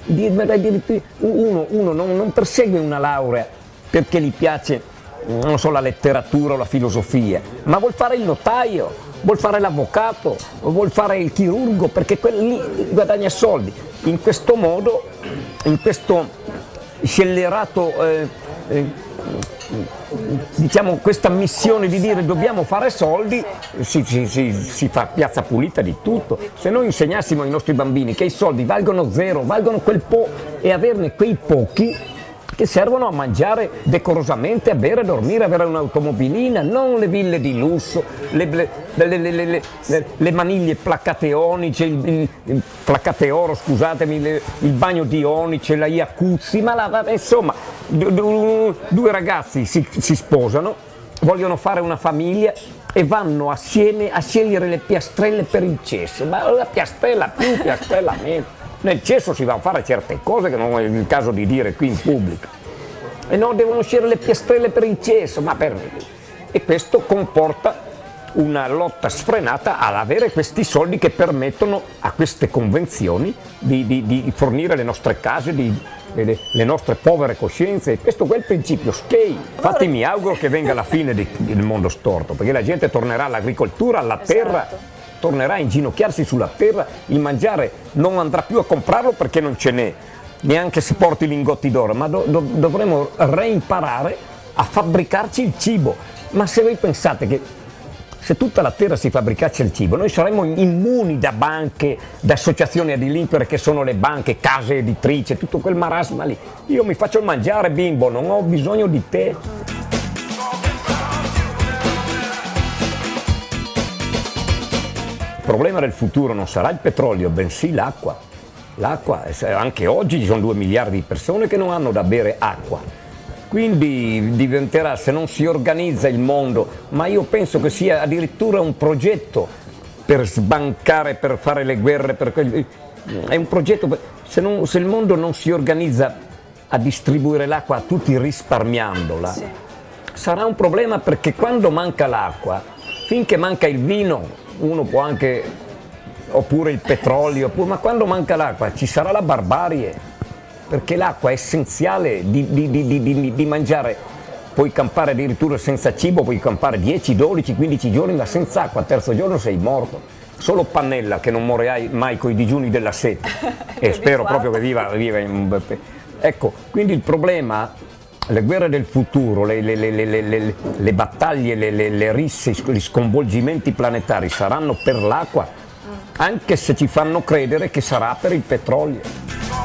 Uno non persegue una laurea perché gli piace, non so, la letteratura o la filosofia, ma vuol fare il notaio, vuol fare l'avvocato, vuol fare il chirurgo, perché lì guadagna soldi. In questo modo, in questo scellerato diciamo, questa missione di dire dobbiamo fare soldi, si fa piazza pulita di tutto. Se noi insegnassimo ai nostri bambini che i soldi valgono zero, valgono quel po' e averne quei pochi che servono a mangiare decorosamente, a bere, a dormire, avere un'automobilina, non le ville di lusso, le maniglie placcate onice, il placcate oro, scusatemi, il bagno di onice, la jacuzzi, insomma, due ragazzi si sposano, vogliono fare una famiglia e vanno assieme a scegliere le piastrelle per il cesso, ma la piastrella più, piastrella meno. Nel cesso si va a fare certe cose che non è il caso di dire qui in pubblico. E no, devono uscire le piastrelle per il cesso, e questo comporta una lotta sfrenata ad avere questi soldi che permettono a queste convenzioni di fornire le nostre case, le nostre povere coscienze. Questo è il principio Skei. Infatti mi auguro che venga la fine del mondo storto, perché la gente tornerà all'agricoltura, alla terra, tornerà a inginocchiarsi sulla terra, il mangiare non andrà più a comprarlo perché non ce n'è, neanche se porti lingotti d'oro, ma dovremo reimparare a fabbricarci il cibo. Ma se voi pensate che se tutta la terra si fabbricasse il cibo, noi saremmo immuni da banche, da associazioni a delinquere che sono le banche, case editrici, tutto quel marasma lì. Io mi faccio mangiare, bimbo, non ho bisogno di te. Il problema del futuro non sarà il petrolio, bensì l'acqua. L'acqua, anche oggi ci sono 2 miliardi di persone che non hanno da bere acqua. Quindi diventerà, se non si organizza il mondo, ma io penso che sia addirittura un progetto per sbancare, per fare le guerre, è un progetto, se il mondo non si organizza a distribuire l'acqua a tutti risparmiandola, sì, sarà un problema, perché quando manca l'acqua, finché manca il vino, uno può anche, oppure il petrolio, ma quando manca l'acqua ci sarà la barbarie, perché l'acqua è essenziale di mangiare. Puoi campare addirittura senza cibo, puoi campare 10, 12, 15 giorni, ma senza acqua, al terzo giorno sei morto. Solo Pannella che non morirai mai coi digiuni della sete, e spero proprio che viva in... Ecco, quindi il problema, le guerre del futuro, le battaglie, le risse, gli sconvolgimenti planetari saranno per l'acqua, anche se ci fanno credere che sarà per il petrolio.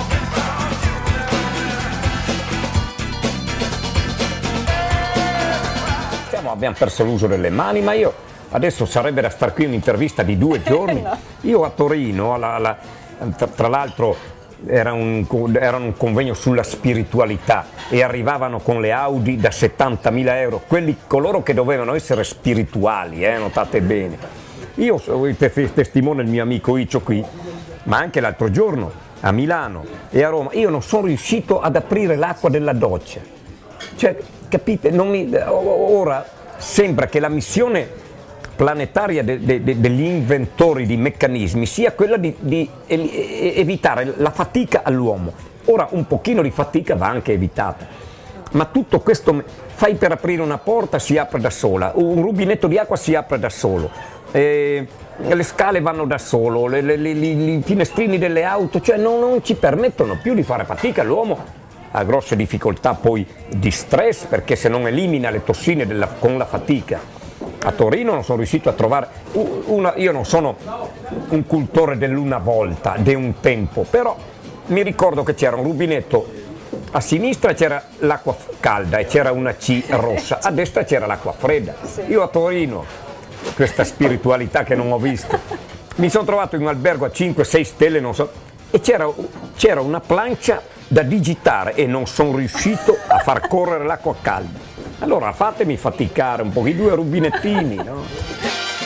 Abbiamo perso l'uso delle mani, ma io adesso sarebbe da star qui un'intervista di 2 giorni. No. Io a Torino, tra l'altro era un convegno sulla spiritualità e arrivavano con le Audi da 70.000 euro, coloro che dovevano essere spirituali, notate bene. Io testimone il mio amico Iccio qui, ma anche l'altro giorno a Milano e a Roma, io non sono riuscito ad aprire l'acqua della doccia. Cioè, capite? Ora sembra che la missione planetaria degli inventori di meccanismi sia quella di evitare la fatica all'uomo. Ora un pochino di fatica va anche evitata, ma tutto questo, fai per aprire una porta, si apre da sola, un rubinetto di acqua si apre da solo, le scale vanno da solo, i finestrini delle auto, cioè non ci permettono più di fare fatica. L'uomo ha grosse difficoltà poi di stress, perché se non elimina le tossine con la fatica. A Torino non sono riuscito a trovare io non sono un cultore dell'una volta, di un tempo, però mi ricordo che c'era un rubinetto A sinistra c'era l'acqua calda e c'era una C rossa, a destra c'era l'acqua fredda. Io a Torino, questa spiritualità che non ho visto, mi sono trovato in un albergo a 5-6 stelle, non so, e c'era una plancia da digitare e non sono riuscito a far correre l'acqua calda. Allora fatemi faticare un po', i 2 rubinettini, no?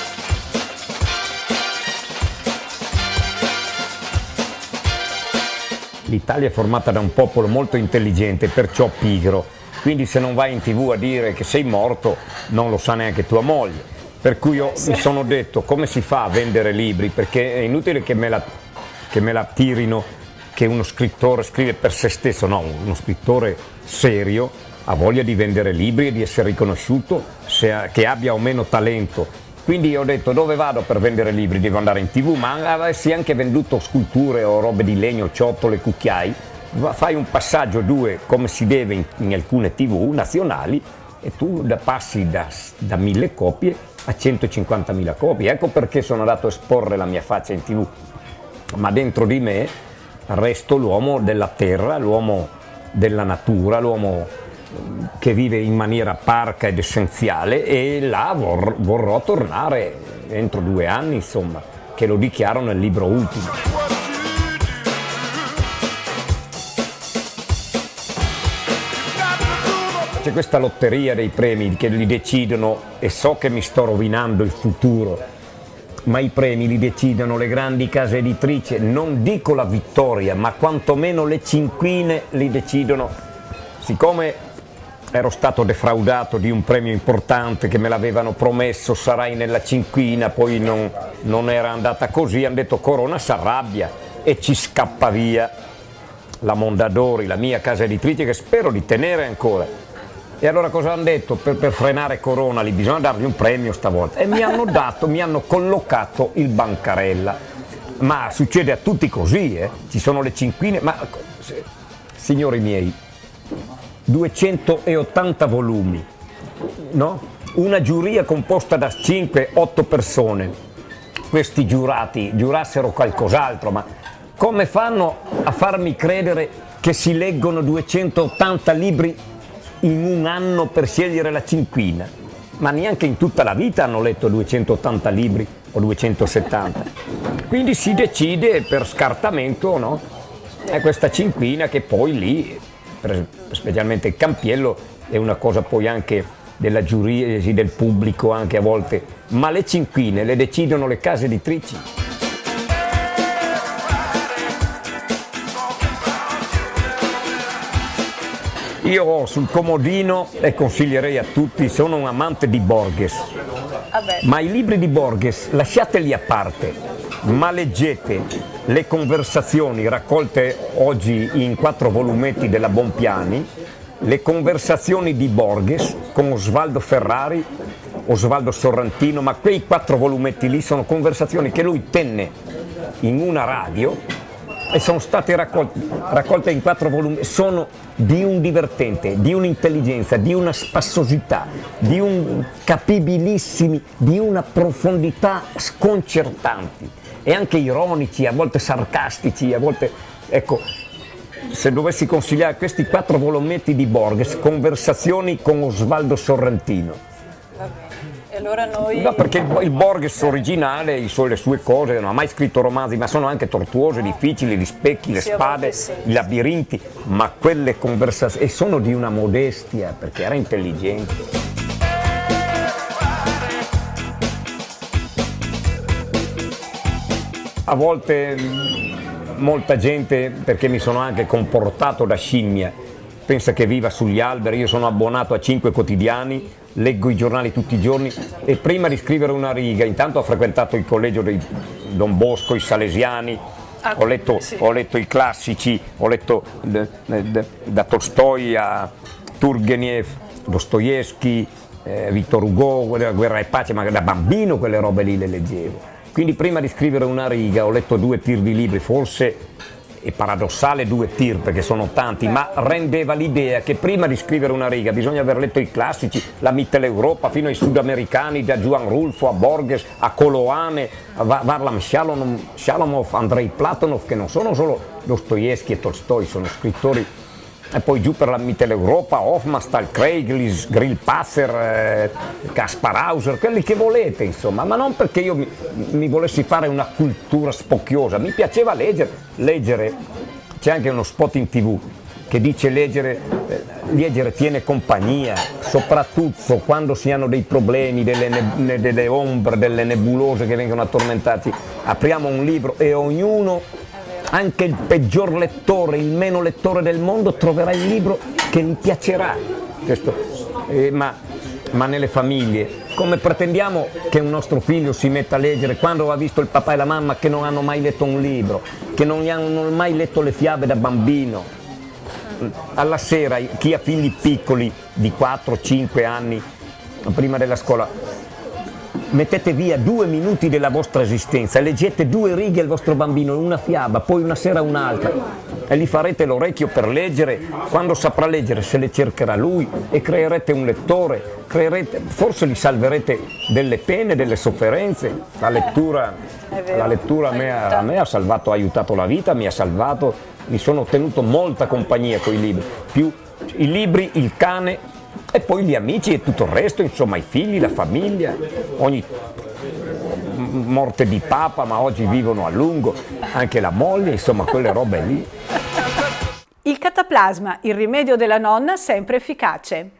L'Italia è formata da un popolo molto intelligente, perciò pigro, quindi se non vai in TV a dire che sei morto non lo sa neanche tua moglie. Per cui io mi sono detto come si fa a vendere libri, perché è inutile che me la tirino che uno scrittore scrive per se stesso, no, uno scrittore serio ha voglia di vendere libri e di essere riconosciuto, che abbia o meno talento. Quindi ho detto dove vado per vendere libri? Devo andare in TV, ma avessi anche venduto sculture o robe di legno, ciotole, cucchiai, fai un passaggio 2 come si deve in alcune TV nazionali e tu passi da 1000 copie a 150.000 copie. Ecco perché sono andato a esporre la mia faccia in TV. Ma dentro di me resto l'uomo della terra, l'uomo della natura, l'uomo che vive in maniera parca ed essenziale, e là vorrò tornare entro 2 anni, insomma, che lo dichiaro nel libro ultimo. C'è questa lotteria dei premi che li decidono, e so che mi sto rovinando il futuro, ma i premi li decidono le grandi case editrici, non dico la vittoria, ma quantomeno le cinquine li decidono. Siccome ero stato defraudato di un premio importante che me l'avevano promesso, sarai nella cinquina, poi non era andata così, hanno detto Corona s'arrabbia e ci scappa via la Mondadori, la mia casa editrice, che spero di tenere ancora. E allora cosa hanno detto? Per frenare Corona lì bisogna dargli un premio stavolta, e mi hanno collocato il Bancarella. Ma succede a tutti così, ci sono le cinquine, ma signori miei, 280 volumi, no? Una giuria composta da 5-8 persone. Questi giurati giurassero qualcos'altro, ma come fanno a farmi credere che si leggono 280 libri in un anno per scegliere la cinquina? Ma neanche in tutta la vita hanno letto 280 libri o 270. Quindi si decide per scartamento, no? È questa cinquina che poi lì, specialmente il Campiello, è una cosa poi anche della giuria, del pubblico anche a volte, ma le cinquine le decidono le case editrici. Io ho sul comodino, e consiglierei a tutti, sono un amante di Borges, ma i libri di Borges lasciateli a parte, ma leggete le conversazioni raccolte oggi in 4 volumetti della Bonpiani, le conversazioni di Borges con Osvaldo Ferrari, Osvaldo Sorrentino, ma quei 4 volumetti lì sono conversazioni che lui tenne in una radio e sono state raccolte in 4 volumi, sono di un divertente, di un'intelligenza, di una spassosità, di un capibilissimi, di una profondità sconcertanti e anche ironici, a volte sarcastici, a volte, ecco, se dovessi consigliare questi 4 volumetti di Borges, conversazioni con Osvaldo Sorrentino. E allora noi... No, perché il Borges originale, le sue cose, non ha mai scritto romanzi, ma sono anche tortuose, difficili, gli specchi, le spade, i labirinti, ma quelle conversazioni, e sono di una modestia, perché era intelligente. A volte molta gente, perché mi sono anche comportato da scimmia, pensa che viva sugli alberi. Io sono abbonato a 5 quotidiani, leggo i giornali tutti i giorni e prima di scrivere una riga, intanto ho frequentato il collegio di Don Bosco, i Salesiani, ho letto i classici, ho letto da Tolstoi a Turgenev, Dostoevsky, Victor Hugo, Guerra e Pace, ma da bambino quelle robe lì le leggevo. Quindi prima di scrivere una riga ho letto 2 tir di libri, forse è paradossale 2 tir perché sono tanti, ma rendeva l'idea che prima di scrivere una riga bisogna aver letto i classici, la Mitteleuropa, fino ai sudamericani, da Juan Rulfo a Borges, a Koloane, a Varlam Shalomov, Andrei Platonov, che non sono solo Dostoevsky e Tolstoi, sono scrittori e poi giù per la Mitteleuropa, Hofmannsthal, Kreigl, Grillparzer, Kaspar Hauser, quelli che volete, insomma, ma non perché io mi volessi fare una cultura spocchiosa, mi piaceva leggere, c'è anche uno spot in TV che dice leggere tiene compagnia, soprattutto quando si hanno dei problemi, delle ombre, delle nebulose che vengono a tormentarci. Apriamo un libro e ognuno, anche il peggior lettore, il meno lettore del mondo, troverà il libro che gli piacerà. Ma nelle famiglie, come pretendiamo che un nostro figlio si metta a leggere quando ha visto il papà e la mamma che non hanno mai letto un libro, che non gli hanno mai letto le fiabe da bambino? Alla sera, chi ha figli piccoli di 4-5 anni, prima della scuola, mettete via 2 minuti della vostra esistenza, leggete 2 righe al vostro bambino, una fiaba, poi una sera un'altra, e gli farete l'orecchio per leggere. Quando saprà leggere se le cercherà lui e creerete un lettore, forse gli salverete delle pene, delle sofferenze. La lettura a me ha salvato, ha aiutato la vita, mi ha salvato. Mi sono tenuto molta compagnia con i libri, più i libri, il cane e poi gli amici e tutto il resto, insomma i figli, la famiglia, ogni morte di papa, ma oggi vivono a lungo, anche la moglie, insomma quelle robe lì. Il cataplasma, il rimedio della nonna sempre efficace.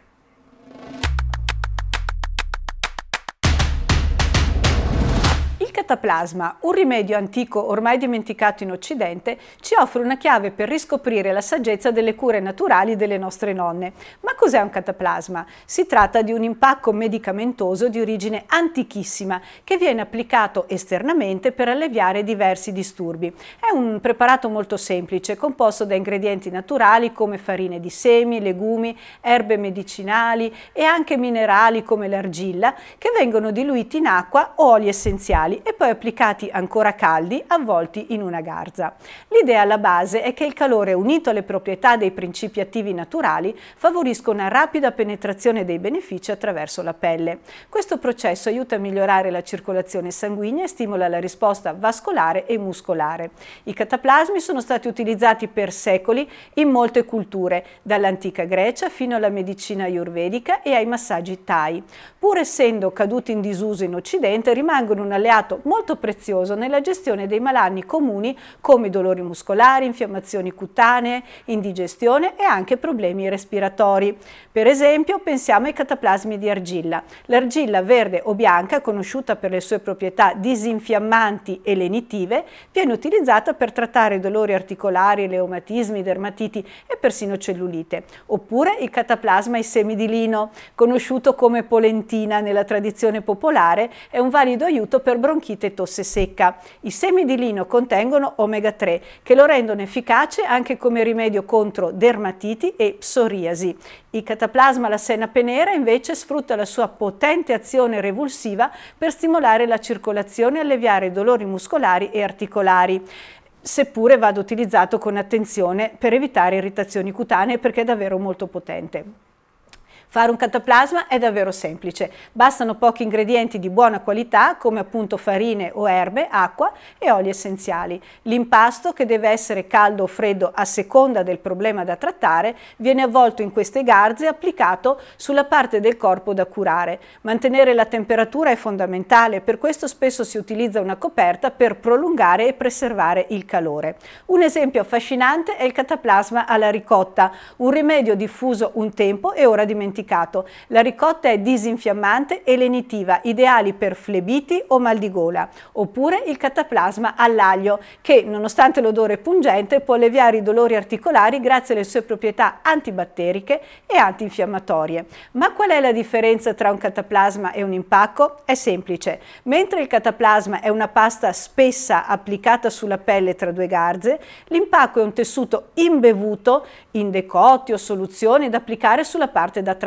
Il cataplasma, un rimedio antico ormai dimenticato in Occidente, ci offre una chiave per riscoprire la saggezza delle cure naturali delle nostre nonne. Ma cos'è un cataplasma? Si tratta di un impacco medicamentoso di origine antichissima che viene applicato esternamente per alleviare diversi disturbi. È un preparato molto semplice, composto da ingredienti naturali come farine di semi, legumi, erbe medicinali e anche minerali come l'argilla, che vengono diluiti in acqua o oli essenziali e poi applicati ancora caldi, avvolti in una garza. L'idea alla base è che il calore, unito alle proprietà dei principi attivi naturali, favorisca una rapida penetrazione dei benefici attraverso la pelle. Questo processo aiuta a migliorare la circolazione sanguigna e stimola la risposta vascolare e muscolare. I cataplasmi sono stati utilizzati per secoli in molte culture, dall'antica Grecia fino alla medicina ayurvedica e ai massaggi Thai. Pur essendo caduti in disuso in Occidente, rimangono un alleato molto prezioso nella gestione dei malanni comuni come dolori muscolari, infiammazioni cutanee, indigestione e anche problemi respiratori. Per esempio, pensiamo ai cataplasmi di argilla. L'argilla verde o bianca, conosciuta per le sue proprietà disinfiammanti e lenitive, viene utilizzata per trattare dolori articolari, reumatismi, dermatiti e persino cellulite. Oppure il cataplasma ai semi di lino, conosciuto come polentina nella tradizione popolare, è un valido aiuto per bronchite e tosse secca. I semi di lino contengono omega 3 che lo rendono efficace anche come rimedio contro dermatiti e psoriasi. Il cataplasma alla senape nera invece sfrutta la sua potente azione revulsiva per stimolare la circolazione e alleviare i dolori muscolari e articolari, seppure vada utilizzato con attenzione per evitare irritazioni cutanee perché è davvero molto potente. Fare un cataplasma è davvero semplice, bastano pochi ingredienti di buona qualità come appunto farine o erbe, acqua e oli essenziali. L'impasto, che deve essere caldo o freddo a seconda del problema da trattare, viene avvolto in queste garze e applicato sulla parte del corpo da curare. Mantenere la temperatura è fondamentale, per questo spesso si utilizza una coperta per prolungare e preservare il calore. Un esempio affascinante è il cataplasma alla ricotta, un rimedio diffuso un tempo e ora dimenticato. La ricotta è disinfiammante e lenitiva, ideali per flebiti o mal di gola. Oppure il cataplasma all'aglio, che nonostante l'odore pungente può alleviare i dolori articolari grazie alle sue proprietà antibatteriche e antinfiammatorie. Ma qual è la differenza tra un cataplasma e un impacco? È semplice. Mentre il cataplasma è una pasta spessa applicata sulla pelle tra 2 garze, l'impacco è un tessuto imbevuto in decotti o soluzioni da applicare sulla parte da trattare.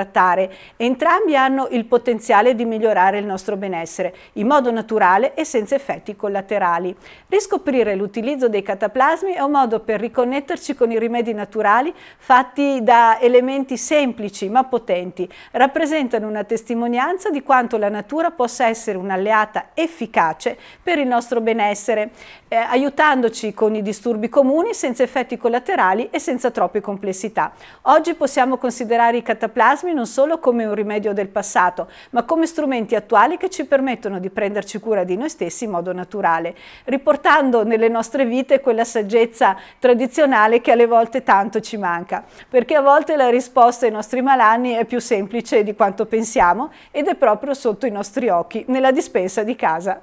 trattare. Entrambi hanno il potenziale di migliorare il nostro benessere in modo naturale e senza effetti collaterali. Riscoprire l'utilizzo dei cataplasmi è un modo per riconnetterci con i rimedi naturali fatti da elementi semplici ma potenti. Rappresentano una testimonianza di quanto la natura possa essere un'alleata efficace per il nostro benessere, aiutandoci con i disturbi comuni senza effetti collaterali e senza troppe complessità. Oggi possiamo considerare i cataplasmi non solo come un rimedio del passato, ma come strumenti attuali che ci permettono di prenderci cura di noi stessi in modo naturale, riportando nelle nostre vite quella saggezza tradizionale che alle volte tanto ci manca, perché a volte la risposta ai nostri malanni è più semplice di quanto pensiamo ed è proprio sotto i nostri occhi, nella dispensa di casa.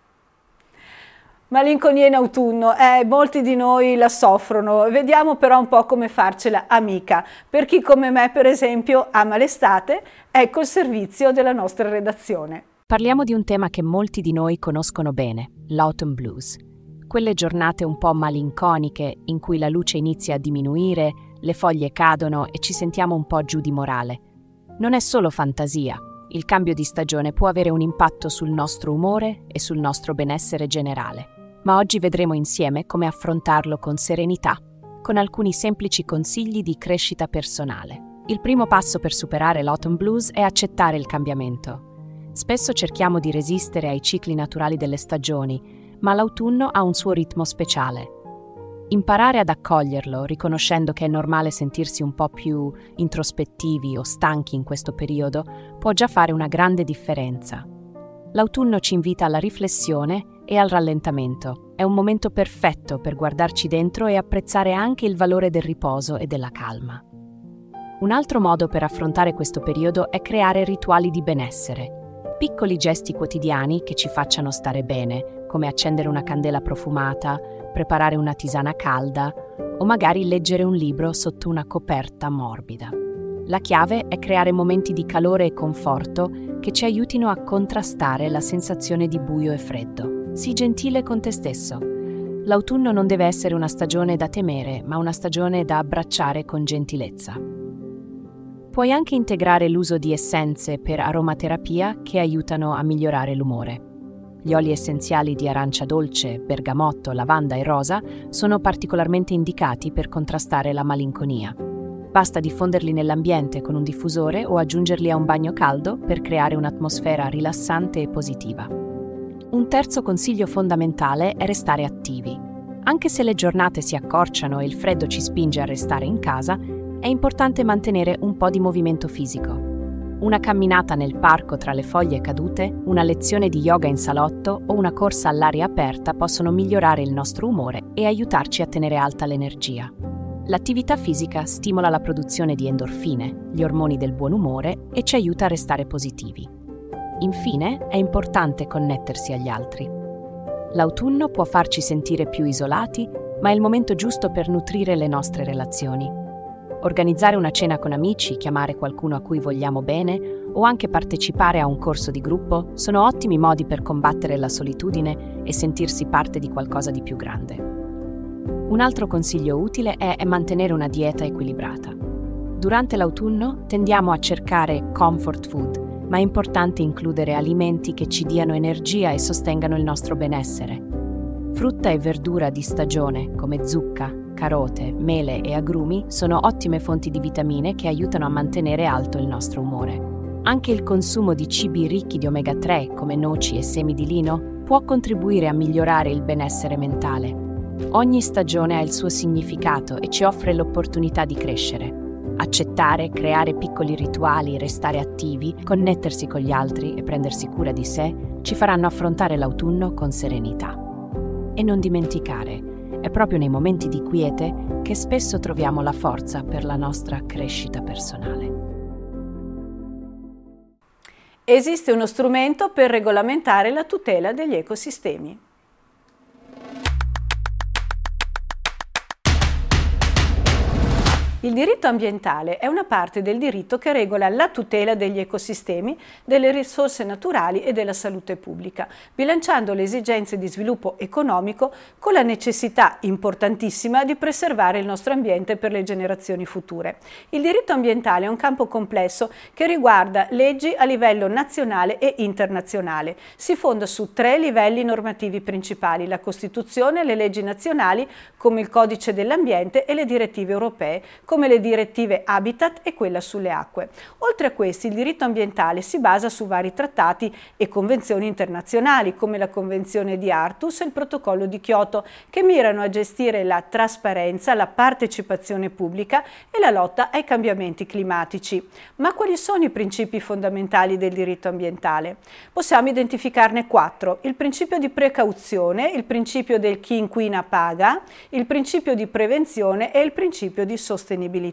Malinconia in autunno, molti di noi la soffrono, vediamo però un po' come farcela amica. Per chi come me, per esempio, ama l'estate, ecco il servizio della nostra redazione. Parliamo di un tema che molti di noi conoscono bene, l'autumn blues. Quelle giornate un po' malinconiche in cui la luce inizia a diminuire, le foglie cadono e ci sentiamo un po' giù di morale. Non è solo fantasia. Il cambio di stagione può avere un impatto sul nostro umore e sul nostro benessere generale. Ma oggi vedremo insieme come affrontarlo con serenità, con alcuni semplici consigli di crescita personale. Il primo passo per superare l'autumn blues è accettare il cambiamento. Spesso cerchiamo di resistere ai cicli naturali delle stagioni, ma l'autunno ha un suo ritmo speciale. Imparare ad accoglierlo, riconoscendo che è normale sentirsi un po' più introspettivi o stanchi in questo periodo, può già fare una grande differenza. L'autunno ci invita alla riflessione e al rallentamento. È un momento perfetto per guardarci dentro e apprezzare anche il valore del riposo e della calma. Un altro modo per affrontare questo periodo è creare rituali di benessere. Piccoli gesti quotidiani che ci facciano stare bene, come accendere una candela profumata, preparare una tisana calda o magari leggere un libro sotto una coperta morbida. La chiave è creare momenti di calore e conforto che ci aiutino a contrastare la sensazione di buio e freddo. Sii gentile con te stesso. L'autunno non deve essere una stagione da temere, ma una stagione da abbracciare con gentilezza. Puoi anche integrare l'uso di essenze per aromaterapia che aiutano a migliorare l'umore. Gli oli essenziali di arancia dolce, bergamotto, lavanda e rosa sono particolarmente indicati per contrastare la malinconia. Basta diffonderli nell'ambiente con un diffusore o aggiungerli a un bagno caldo per creare un'atmosfera rilassante e positiva. Un terzo consiglio fondamentale è restare attivi. Anche se le giornate si accorciano e il freddo ci spinge a restare in casa, è importante mantenere un po' di movimento fisico. Una camminata nel parco tra le foglie cadute, una lezione di yoga in salotto o una corsa all'aria aperta possono migliorare il nostro umore e aiutarci a tenere alta l'energia. L'attività fisica stimola la produzione di endorfine, gli ormoni del buon umore, e ci aiuta a restare positivi. Infine, è importante connettersi agli altri. L'autunno può farci sentire più isolati, ma è il momento giusto per nutrire le nostre relazioni. Organizzare una cena con amici, chiamare qualcuno a cui vogliamo bene o anche partecipare a un corso di gruppo sono ottimi modi per combattere la solitudine e sentirsi parte di qualcosa di più grande. Un altro consiglio utile è mantenere una dieta equilibrata. Durante l'autunno tendiamo a cercare comfort food, ma è importante includere alimenti che ci diano energia e sostengano il nostro benessere. Frutta e verdura di stagione, come zucca, carote, mele e agrumi, sono ottime fonti di vitamine che aiutano a mantenere alto il nostro umore. Anche il consumo di cibi ricchi di omega 3, come noci e semi di lino, può contribuire a migliorare il benessere mentale. Ogni stagione ha il suo significato e ci offre l'opportunità di crescere. Accettare, creare piccoli rituali, restare attivi, connettersi con gli altri e prendersi cura di sé ci faranno affrontare l'autunno con serenità. E non dimenticare, è proprio nei momenti di quiete che spesso troviamo la forza per la nostra crescita personale. Esiste uno strumento per regolamentare la tutela degli ecosistemi. Il diritto ambientale è una parte del diritto che regola la tutela degli ecosistemi, delle risorse naturali e della salute pubblica, bilanciando le esigenze di sviluppo economico con la necessità importantissima di preservare il nostro ambiente per le generazioni future. Il diritto ambientale è un campo complesso che riguarda leggi a livello nazionale e internazionale. Si fonda su 3 livelli normativi principali: la Costituzione, le leggi nazionali come il Codice dell'ambiente e le direttive europee come le direttive Habitat e quella sulle acque. Oltre a questi, il diritto ambientale si basa su vari trattati e convenzioni internazionali come la Convenzione di Aarhus e il Protocollo di Kyoto, che mirano a gestire la trasparenza, la partecipazione pubblica e la lotta ai cambiamenti climatici. Ma quali sono i principi fondamentali del diritto ambientale? Possiamo identificarne 4: il principio di precauzione, il principio del chi inquina paga, il principio di prevenzione e il principio di sostenibilità.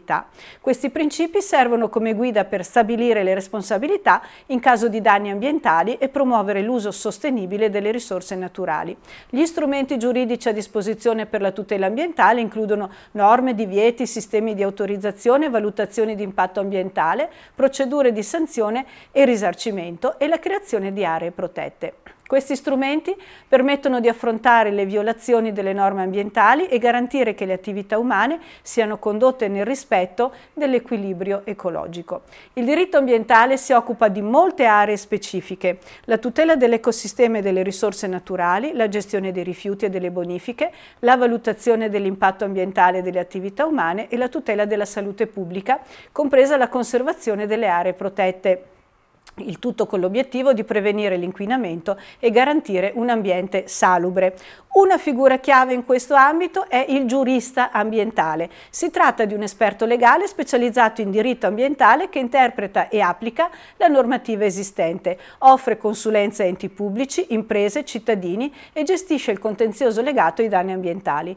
Questi principi servono come guida per stabilire le responsabilità in caso di danni ambientali e promuovere l'uso sostenibile delle risorse naturali. Gli strumenti giuridici a disposizione per la tutela ambientale includono norme, divieti, sistemi di autorizzazione, valutazioni di impatto ambientale, procedure di sanzione e risarcimento e la creazione di aree protette. Questi strumenti permettono di affrontare le violazioni delle norme ambientali e garantire che le attività umane siano condotte nel rispetto dell'equilibrio ecologico. Il diritto ambientale si occupa di molte aree specifiche: la tutela dell'ecosistema e delle risorse naturali, la gestione dei rifiuti e delle bonifiche, la valutazione dell'impatto ambientale delle attività umane e la tutela della salute pubblica, compresa la conservazione delle aree protette. Il tutto con l'obiettivo di prevenire l'inquinamento e garantire un ambiente salubre. Una figura chiave in questo ambito è il giurista ambientale. Si tratta di un esperto legale specializzato in diritto ambientale che interpreta e applica la normativa esistente, offre consulenza a enti pubblici, imprese, cittadini e gestisce il contenzioso legato ai danni ambientali.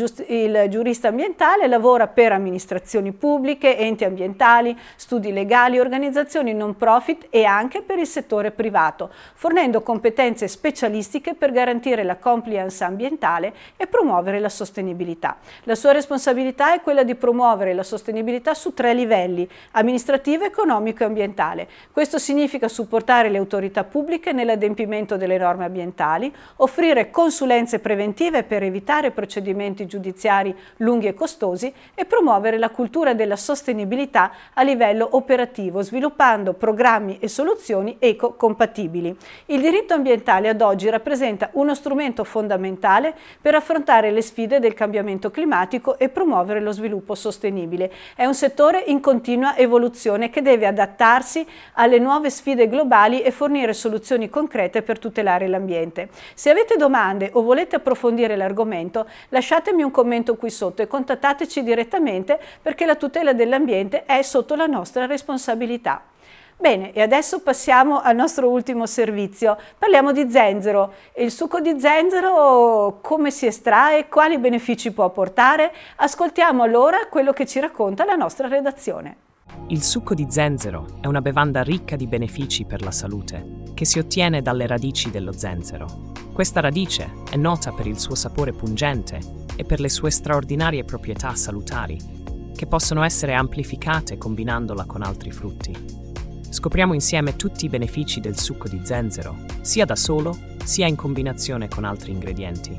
Il giurista ambientale lavora per amministrazioni pubbliche, enti ambientali, studi legali, organizzazioni non profit e anche per il settore privato, fornendo competenze specialistiche per garantire la compliance ambientale e promuovere la sostenibilità. La sua responsabilità è quella di promuovere la sostenibilità su 3 livelli: amministrativo, economico e ambientale. Questo significa supportare le autorità pubbliche nell'adempimento delle norme ambientali, offrire consulenze preventive per evitare procedimenti giudiziari lunghi e costosi e promuovere la cultura della sostenibilità a livello operativo, sviluppando programmi e soluzioni eco-compatibili. Il diritto ambientale ad oggi rappresenta uno strumento fondamentale per affrontare le sfide del cambiamento climatico e promuovere lo sviluppo sostenibile. È un settore in continua evoluzione che deve adattarsi alle nuove sfide globali e fornire soluzioni concrete per tutelare l'ambiente. Se avete domande o volete approfondire l'argomento, lasciatemi un commento qui sotto e contattateci direttamente, perché la tutela dell'ambiente è sotto la nostra responsabilità. Bene, e adesso passiamo al nostro ultimo servizio. Parliamo di zenzero. Il succo di zenzero, come si estrae, quali benefici può portare? Ascoltiamo allora quello che ci racconta la nostra redazione. Il succo di zenzero è una bevanda ricca di benefici per la salute, che si ottiene dalle radici dello zenzero. Questa radice è nota per il suo sapore pungente e per le sue straordinarie proprietà salutari, che possono essere amplificate combinandola con altri frutti. Scopriamo insieme tutti i benefici del succo di zenzero, sia da solo, sia in combinazione con altri ingredienti.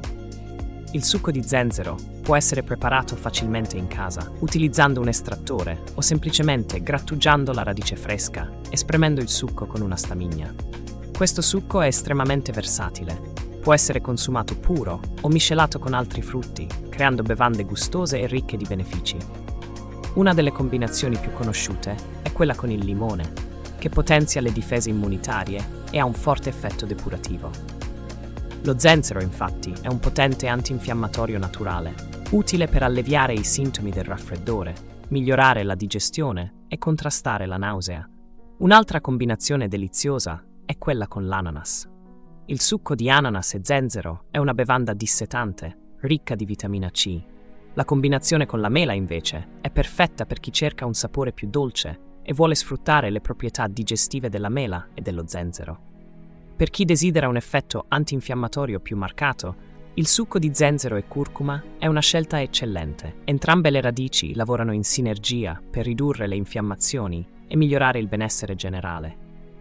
Il succo di zenzero può essere preparato facilmente in casa, utilizzando un estrattore o semplicemente grattugiando la radice fresca e spremendo il succo con una stamigna. Questo succo è estremamente versatile. Può essere consumato puro o miscelato con altri frutti, creando bevande gustose e ricche di benefici. Una delle combinazioni più conosciute è quella con il limone, che potenzia le difese immunitarie e ha un forte effetto depurativo. Lo zenzero, infatti, è un potente antinfiammatorio naturale, utile per alleviare i sintomi del raffreddore, migliorare la digestione e contrastare la nausea. Un'altra combinazione deliziosa è quella con l'ananas. Il succo di ananas e zenzero è una bevanda dissetante, ricca di vitamina C. La combinazione con la mela, invece, è perfetta per chi cerca un sapore più dolce e vuole sfruttare le proprietà digestive della mela e dello zenzero. Per chi desidera un effetto antinfiammatorio più marcato, Il succo di zenzero e curcuma è una scelta eccellente. Entrambe le radici lavorano in sinergia per ridurre le infiammazioni e migliorare il benessere generale.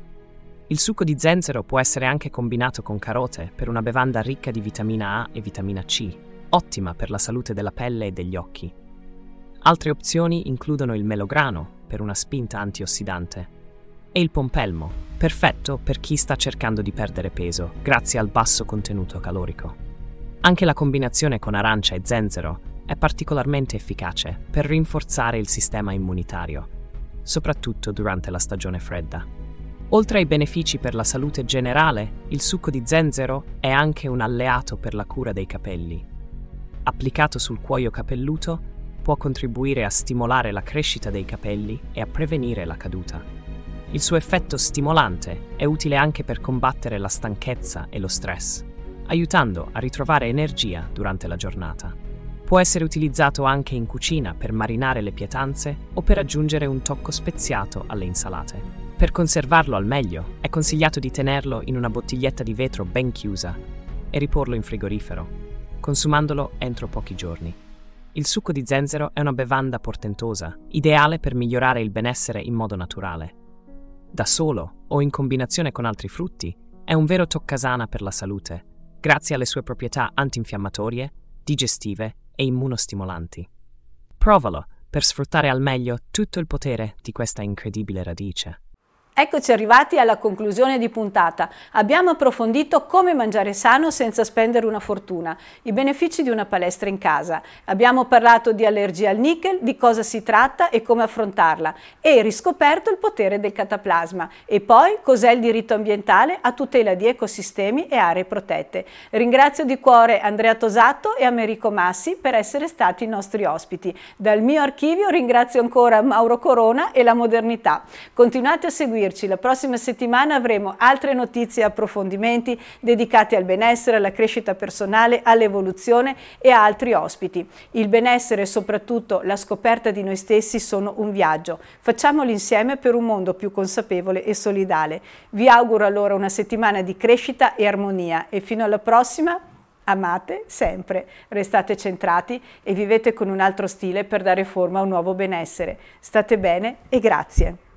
Il succo di zenzero può essere anche combinato con carote per una bevanda ricca di vitamina A e vitamina C, ottima per la salute della pelle e degli occhi. Altre opzioni includono il melograno per una spinta antiossidante e il pompelmo, perfetto per chi sta cercando di perdere peso grazie al basso contenuto calorico. Anche la combinazione con arancia e zenzero è particolarmente efficace per rinforzare il sistema immunitario, soprattutto durante la stagione fredda. Oltre ai benefici per la salute generale, il succo di zenzero è anche un alleato per la cura dei capelli. Applicato sul cuoio capelluto, può contribuire a stimolare la crescita dei capelli e a prevenire la caduta. Il suo effetto stimolante è utile anche per combattere la stanchezza e lo stress, aiutando a ritrovare energia durante la giornata. Può essere utilizzato anche in cucina per marinare le pietanze o per aggiungere un tocco speziato alle insalate. Per conservarlo al meglio, è consigliato di tenerlo in una bottiglietta di vetro ben chiusa e riporlo in frigorifero, consumandolo entro pochi giorni. Il succo di zenzero è una bevanda portentosa, ideale per migliorare il benessere in modo naturale. Da solo o in combinazione con altri frutti, è un vero toccasana per la salute, grazie alle sue proprietà antinfiammatorie, digestive e immunostimolanti. Provalo per sfruttare al meglio tutto il potere di questa incredibile radice. Eccoci arrivati alla conclusione di puntata. Abbiamo approfondito come mangiare sano senza spendere una fortuna, i benefici di una palestra in casa. Abbiamo parlato di allergia al nickel, di cosa si tratta e come affrontarla, e riscoperto il potere del cataplasma. E poi cos'è il diritto ambientale a tutela di ecosistemi e aree protette. Ringrazio di cuore Andrea Tosato e Americo Massi per essere stati i nostri ospiti. Dal mio archivio ringrazio ancora Mauro Corona e La Modernità. Continuate a seguirci. La prossima settimana avremo altre notizie e approfondimenti dedicati al benessere, alla crescita personale, all'evoluzione e a altri ospiti. Il benessere e soprattutto la scoperta di noi stessi sono un viaggio. Facciamolo insieme per un mondo più consapevole e solidale. Vi auguro allora una settimana di crescita e armonia e fino alla prossima, amate sempre, restate centrati e vivete con un altro stile per dare forma a un nuovo benessere. State bene e grazie.